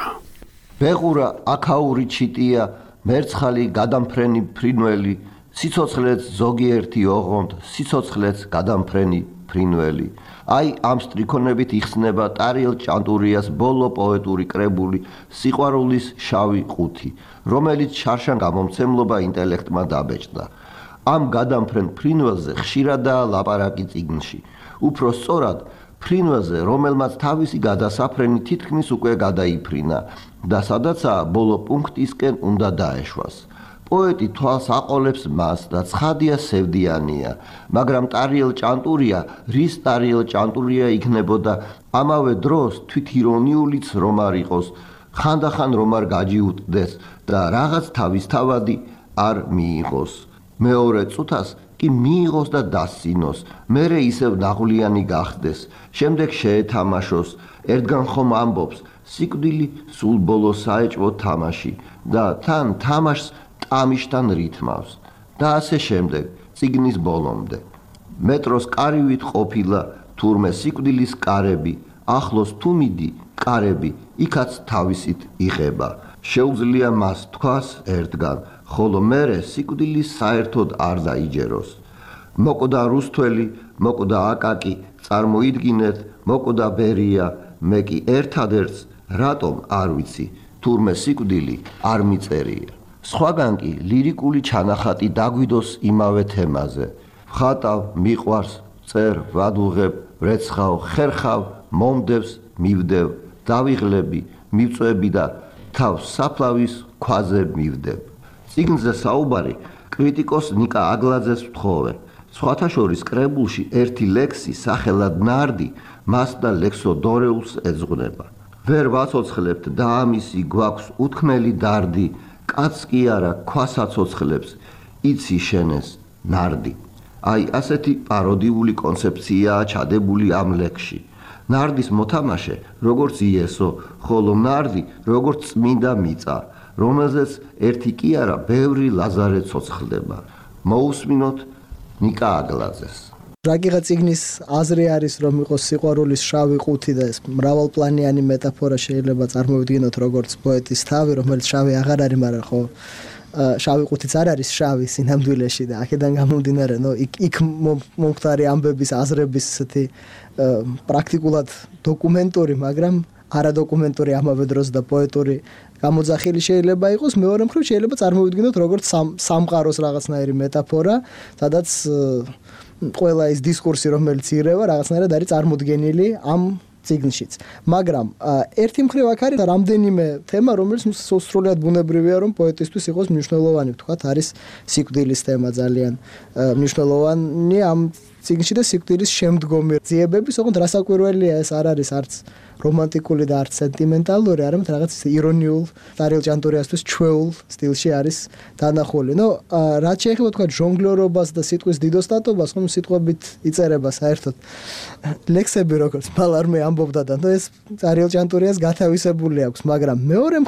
ბეღურა აქაური ჩიტია, მერცხალი გადამფრენი ფრინველი, სიცოცხლეც ზოგიერთი ოღონდ, სიცოცხლეც გადამფრენი ფრინველი. აი ამ სტრიქონებით იხსნება ტარიელ ჭანტურიას ბოლო პოეტური კრებული სიყვარულის შავი ყუთი, რომელიც შარშან გამომცემლობა ინტელექტმა დაბეჭდა. ამ გადამფრენ ფრინველზე ხშირადაა ლაპარაკი წიგნში. უფრო სწორად, ფრინველზე, რომელმაც თავისი გადასაფრენი თითქმის უკვე გადაიფრინა და სადაცაა ბოლო პუნქტისკენ უნდა დაეშვას. პოეტი თვალს აყოლებს მას და ცხადია სევდიანია, მაგრამ ტარიელ ჭანტურია, რის ტარიელ ჭანტურია იქნებოდა ამავე დროს თვითირონიულიც რომ არ იყოს, ხანდახან რომ არ გაჯიუტდეს და რაღაც თავისთავადი არ მიიღოს. მეორე წუთას კი მიიღოს და დასცინოს, მერე ისევ ნაღვლიანი გახდეს, შემდეგ შეეთამაშოს, ერთგან ხომ ამბობს, სიკვდილი სულ ბოლო საეჭვო თამაში და თან თამაშს ტამიშთან რითმავს და ასე შემდეგ წიგნის ბოლომდე. მეტროს კარივით ყოფილა თურმე სიკვდილის კარები, ახლოს თუ მიდი კარები, იქაც თავისით იღება. შეუძლია მას თქვას ერთგან, ხოლო მერე სიკვდილის საერთოდ არ დაიჯეროს. მოკვდა რუსთველი, მოკვდა აკაკი, წარმოიდგინეთ, მოკვდა ბერია, მე კი ერთადერთს რატომ არ ვიცი, თურმე სიკვდილი არ მიწერია. სხვაგან კი ლირიკული ჩანახატი დაგვიდოს იმავე თემაზე. ხატავ, მიყვარს, წერ, ვადუღებ, ვრეცხავ, ხერხავ, მომდევს, მივდევ, დავიღლები, მივწვევი და თავს საფლავის ქვაზე მივდებ. წიგნზე საუბარი კრიტიკოს ნიკა აგლაძეს ვთხოვე. სხვათა შორის კრებულში ერთი ლექსი სახელად ნარდი მას და ლექსოდორეულს ეძღვნება. ვერ ვაცოცხლებთ და ამისი გვაქვს უთქმელი დარდი, კაც კი არა ქვას აცოცხლებს, იცი შენეს ნარდი. აი ასეთი პაროდიული კონცეფციაა ჩადებული ამ ლექსში. ნარდის მოთამაშე როგორც იესო, ხოლო ნარდი როგორც წმინდა მიწა, რომელზეც ერთი კი არა ბევრი ლაზარე ცოცხლდება. მოусმინოთ ნიკა აგლაძეს. რაგიღა წიგნის აზრი არის რომ იყოს სიყვარულის შავი ყუთი და ეს მრავალპლანიანი მეტაფორა შეიძლება წარმოვიდგინოთ როგორც პოეტის თავი, რომელიც შავი აღარ არის, მაგრამ ხო შავი ყუთიც არ არის შავი სინამდვილეში და აქედან გამომდინარე, იქ მომხდარი ამბების აზრების ესეთი პრაქტიკულად დოკუმენტური, მაგრამ არადოკუმენტური ამავე დროს და პოეტური გამოძახილი შეიძლება იყოს. მეორე მხრივ შეიძლება წარმოვიდგინოთ როგორც სამყაროს რაღაცნაირი მეტაფორა, სადაც ყველა ის დისკურსი რომელიც ირევა რაღაცნაირად არის წარმოდგენილი ამ წიგნშიც. მაგრამ ერთი მხრივ აქ არის რამდენიმე თემა, რომელიც სრულიად ბუნებრივია რომ პოეტისთვის იყოს მნიშვნელოვანი, ვთქვათ, არის სიკვდილის თემა ძალიან მნიშვნელოვანი ამ წიგნში და სიკვდილის შემდგომი ძიებების, ოღონდ რასაკვირველია ეს არ არის არც რომანტიკული და არც სენტიმენტალური, არამედ რაღაც ირონიულ, ტარიელ ჭანტურიასთვის ჩვეულ სტილში არის დანახული. რაც შეეხება თქვა ჟონგლერობას და სიტყვის დიდოსტატობას, ხომ სიტყვებით იწერება საერთოდ ლექსები როგორც მალარმე ამბობდა და ეს ტარიელ ჭანტურიას გათავისებული აქვს, მაგრამ მეორე მხრივ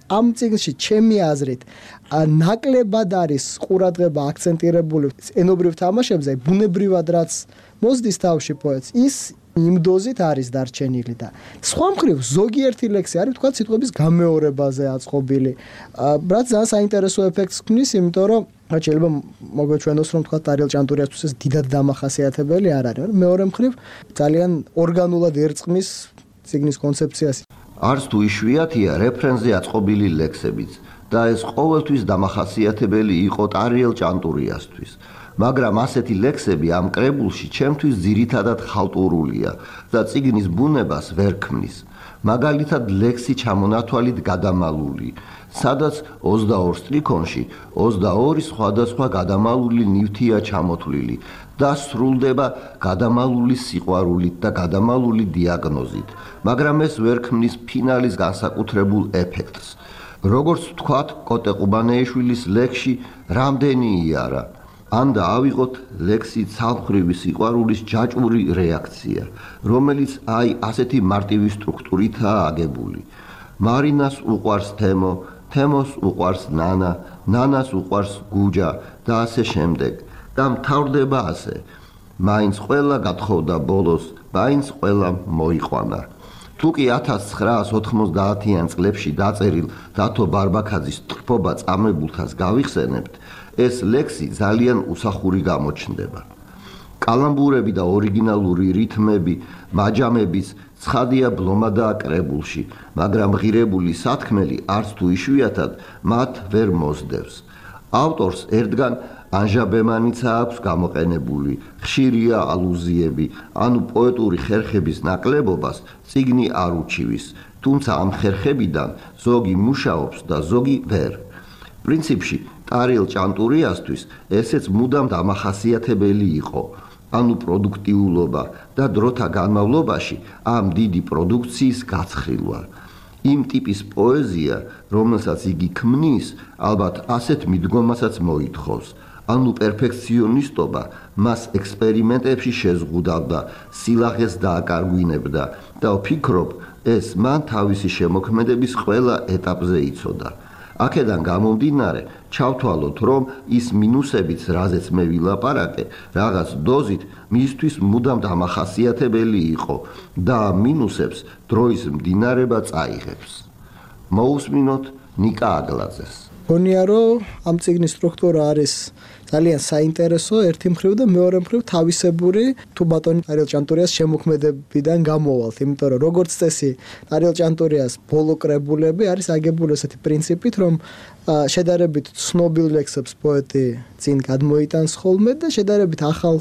ამ წიგნში ჩემი აზრით ნაკლებად არის ყურადღება აქცენტირებული ენობრივ თამაშებზე, ბუნებრივად რაც მოსდის თავში პოეტს, ის იმ დოზით არის დარჩენილი და სხვა მხრივ ზოგიერთი ლექსი არის თქვა სიტყვების გამეორებაზე აწყობილი. რაც ძალიან საინტერესო ეფექტს ქმნის, იმიტომ რომ შეიძლება მოგვეჩვენოს რომ თქვა ტარიელ ჭანტურიასთვის ეს დიდად დამახასიათებელი არ არის. მეორე მხრივ ძალიან ორგანულად ერწყმის ციგნის კონცეფციას. არც თუ იშვიათია რეფრენზე აწყობილი ლექსებიც და ეს ყოველთვის დამახასიათებელი იყო ტარიელ ჭანტურიასთვის. მაგრამ ასეთი ლექსები ამ კრებულში ჩემთვის ძირითადად ხალტურულია და ციგნის ბუნებას ვერ ქმნის. მაგალითად ლექსი ჩამონათვალით გადამალული, სადაც 22 სტრიქონში 22 სხვადასხვა გადამალული ნივთია ჩამოთვლილი და სრულდება გადამალული სიყვარულით და გადამალული დიაგნოზით, მაგრამ ეს ვერ ქმნის ფინალის განსაკუთრებულ ეფექტს. როგორც ვთქვათ კოტე ყუბანეიშვილის ლექსში რამდენი იარა, ან დაავიღოთ ლექსი ცალმხრივი სიყვარულის ჯაჭვური რეაქცია, რომელიც აი ასეთი მარტივი სტრუქტურითაა აგებული. მარინას უყვარს თემო, თემოს უყვარს ნანა, ნანას უყვარს გუჯა და ასე შემდეგ. და მთავრდება ასე. მაინც ყველა გათხოვდა ბოლოს, მაინც ყველა მოიყვანა. თუ კი 1990-იან წლებში დაწერილ დათო ბარბაქაძის ტყფობა წამებულთას გავიხსენებთ, ეს ლექსი ძალიან უსახური გამოჩნდება. კალამბურები და ორიგინალური რითმები, მაჯამებიც ცხადია ბლომადაა კრებულში, მაგრამ ღირებული სათქმელი არც თუ იშვიათად მათ ვერ მოსდევს. ავტორს ერთგან ანჟაბემანიცა აქვს გამოყენებული, ხშირია ალუზიები, ანუ პოეტური ხერხების ნაკლებობას წიგნი არ უჩივის, თუმცა ამ ხერხებიდან ზოგი მუშაობს და ზოგი ვერ. პრინციპში ტარიელ ჭანტურიასთვის ესეც მუდამ დამახასიათებელი იყო, ანუ პროდუქტიულობა და დროთა განმავლობაში ამ დიდი პროდუქციის გაცხილვა. იმ ტიპის პოეზია, რომელსაც იგი ქმნის, ალბათ ასეთ მიდგომასაც მოითხოვს, ანუ პერფექციონისტობა მას ექსპერიმენტებში შეზღუდავდა, სილაღეს დააკარგვინებდა და ვფიქრობ, ეს მან თავისი შემოქმედების ყველა ეტაპზე იცოდა. აქედან გამომდინარე, ჩავთვალოთ, რომ ის მინუსებიც, რაზეც მე ვილაპარაკე, რაღაც დოზით მისთვის მუდამ დამახასიათებელი იყო და ამ მინუსებს დროის მდინარება წაიღებს. მოусმინოთ ნიკა აგლაძეს. გონია რომ ამ ციგნის სტრუქტურა არის ძალიან საინტერესო ერთი მხრივ და მეორე მხრივ თავისებური თუ ბატონი ტარიელ ჭანტურიას შემოქმედებიდან გამოვალთ, იმიტომ რომ როგორც წესი ტარიელ ჭანტურიას ბოლო კრებულები არის აგებული ესეთი პრინციპით, რომ შედარებით ცნობილ ლექსებს პოეტი წინ გადმოიტანს ხოლმე და შედარებით ახალ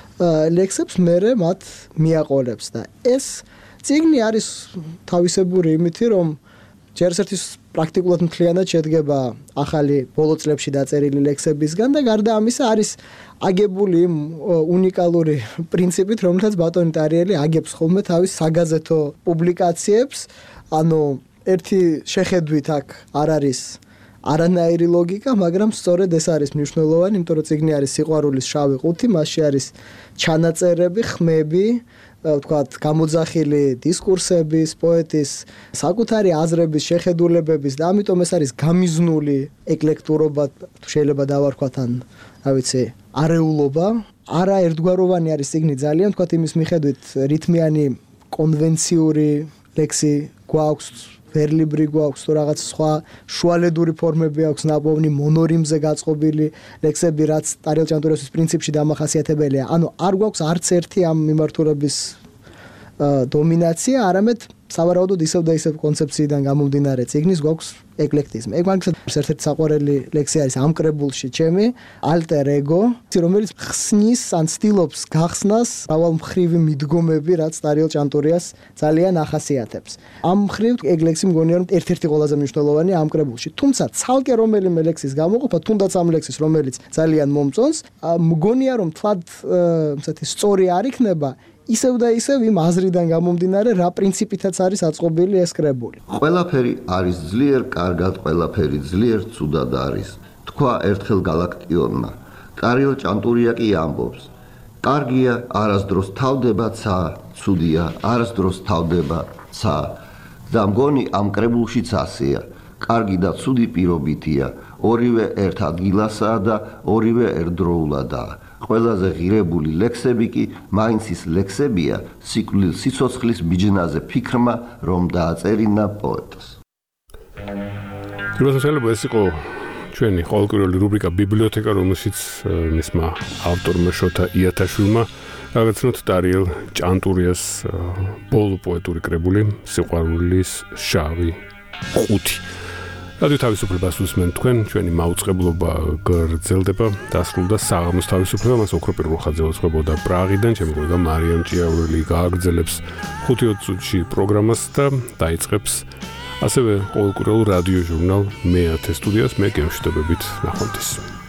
ლექსებს მერე მათ მიაყოლებს და ეს წიგნი არის თავისებური იმითი, რომ ჯერ ერთის პრაქტიკულად მთლიანად შედგება ახალი ბოლო წლებში დაწერილი ლექსებისგან და გარდა ამისა არის აგებული იმ უნიკალური პრინციპით, რომელსაც ბატონი ტარიელი აგებს ხოლმე თავის საგაზეთო პუბლიკაციებს, ანუ ერთი შეხედვით აქ არ არის არანაირი ლოგიკა, მაგრამ სწორედ ეს არის მნიშვნელოვანი, იმიტომ რომ წიგნი არის სიყვარულის შავი ყუთი, მასში არის ჩანაწერები, ხმები, ვთქვათ, გამოძახილი დისკურსების, პოეტის საკუთარი აზრების, შეხედულებების და ამიტომ ეს არის გამიზნული ეკლექტურობა, შეიძლება დავარქვათ ან, რა ვიცი, არეულობა. არა ერთგვაროვანი არის წიგნი ძალიან, ვთქვათ, იმის მიხედვით რითმიანი კონვენციური ლექსი გვაქვს, ვერლიბრი გვაქვს, თუ რაღაც სხვა შუალედური ფორმები აქვს, ნაპოვნი მონორიმზე გაწყობილი ლექსები, რაც ტარიელ ჭანტურიასთვის პრინციპში დამახასიათებელია. ანუ არ გვაქვს არც ერთი ამ მიმართულების დომინაცია, არამედ სავარაუდოდ ისევ და ისევ კონცეფციიდან გამომდინარე წიგნის გვაქვს ეკლექტიზმი. ეგ მაგალითად ერთ-ერთი საყვარელი ლექსი არის ამ კრებულში ჩემი, ალტერ ეგო, რომელიც ხსნის ან ცდილობს გახსნას მრავალმხრივი მიდგომები, რაც ტარიელ ჭანტურიას ძალიან ახასიათებს. ამ მხრივ ეგ ლექსი მგონია რომ ერთ-ერთი ყველაზე მნიშვნელოვანია ამ კრებულში. თუმცა ცალკე რომელიმე ლექსის გამოყოფა, თუნდაც ამ ლექსის, რომელიც ძალიან მომწონს, მგონია რომ თლად სწორი არ იქნება ისევ და ისევ იმ აზრიდან გამომდინარე, რა პრინციპითაც არის აწყობილი ეს კრებული. ყველაფერი არის ძლიერ კარგად, ყველაფერი ძლიერ ცუდად არის. თქვა ერთხელ გალაქტიონმა. ტარიელ ჭანტურია კი ამბობს. კარგია, არასდროს თავდება ცა, ცუდია, არასდროს თავდება ცა. და მგონი ამ კრებულშიც ასეა. კარგი და ცუდი პირობითია, ორივე ერთ ადგილასაა და ორივე ერთდროულადაა. ყველაზე ღირებული ლექსები კი მაინც ის ლექსებია სიკვდილ სიცოცხლის მიჯნაზე ფიქრმა, რომ დააწერინა პოეტს. ეს იყო ჩვენი ყოველკვირეული რუბრიკა ბიბლიოთეკა, რომელშიც მისმა ავტორმა შოთა იათაშვილმა გაგაცნოთ დარიელ ჭანტურიას ბოლო პოეტური კრებული სიყვარულის შავი ყუთი. რადიო თავისუფლებას უსმენ თქვენ, ჩვენი მაუწყებლობა გრძელდება, დასრულდა საღამოს თავისუფლება, მას ოქრო პირველხაძე უძღვებოდა პრაღიდან, ჩემი გოგა მარიამ ჭიაურელი გააგრძელებს 5-20 წუთში პროგრამას და დაიწყებს ასევე ყოველკვირეულ რადიო ჟურნალ მე-10 სტუდიას, მე გემშვიდობებით ნახვამდის.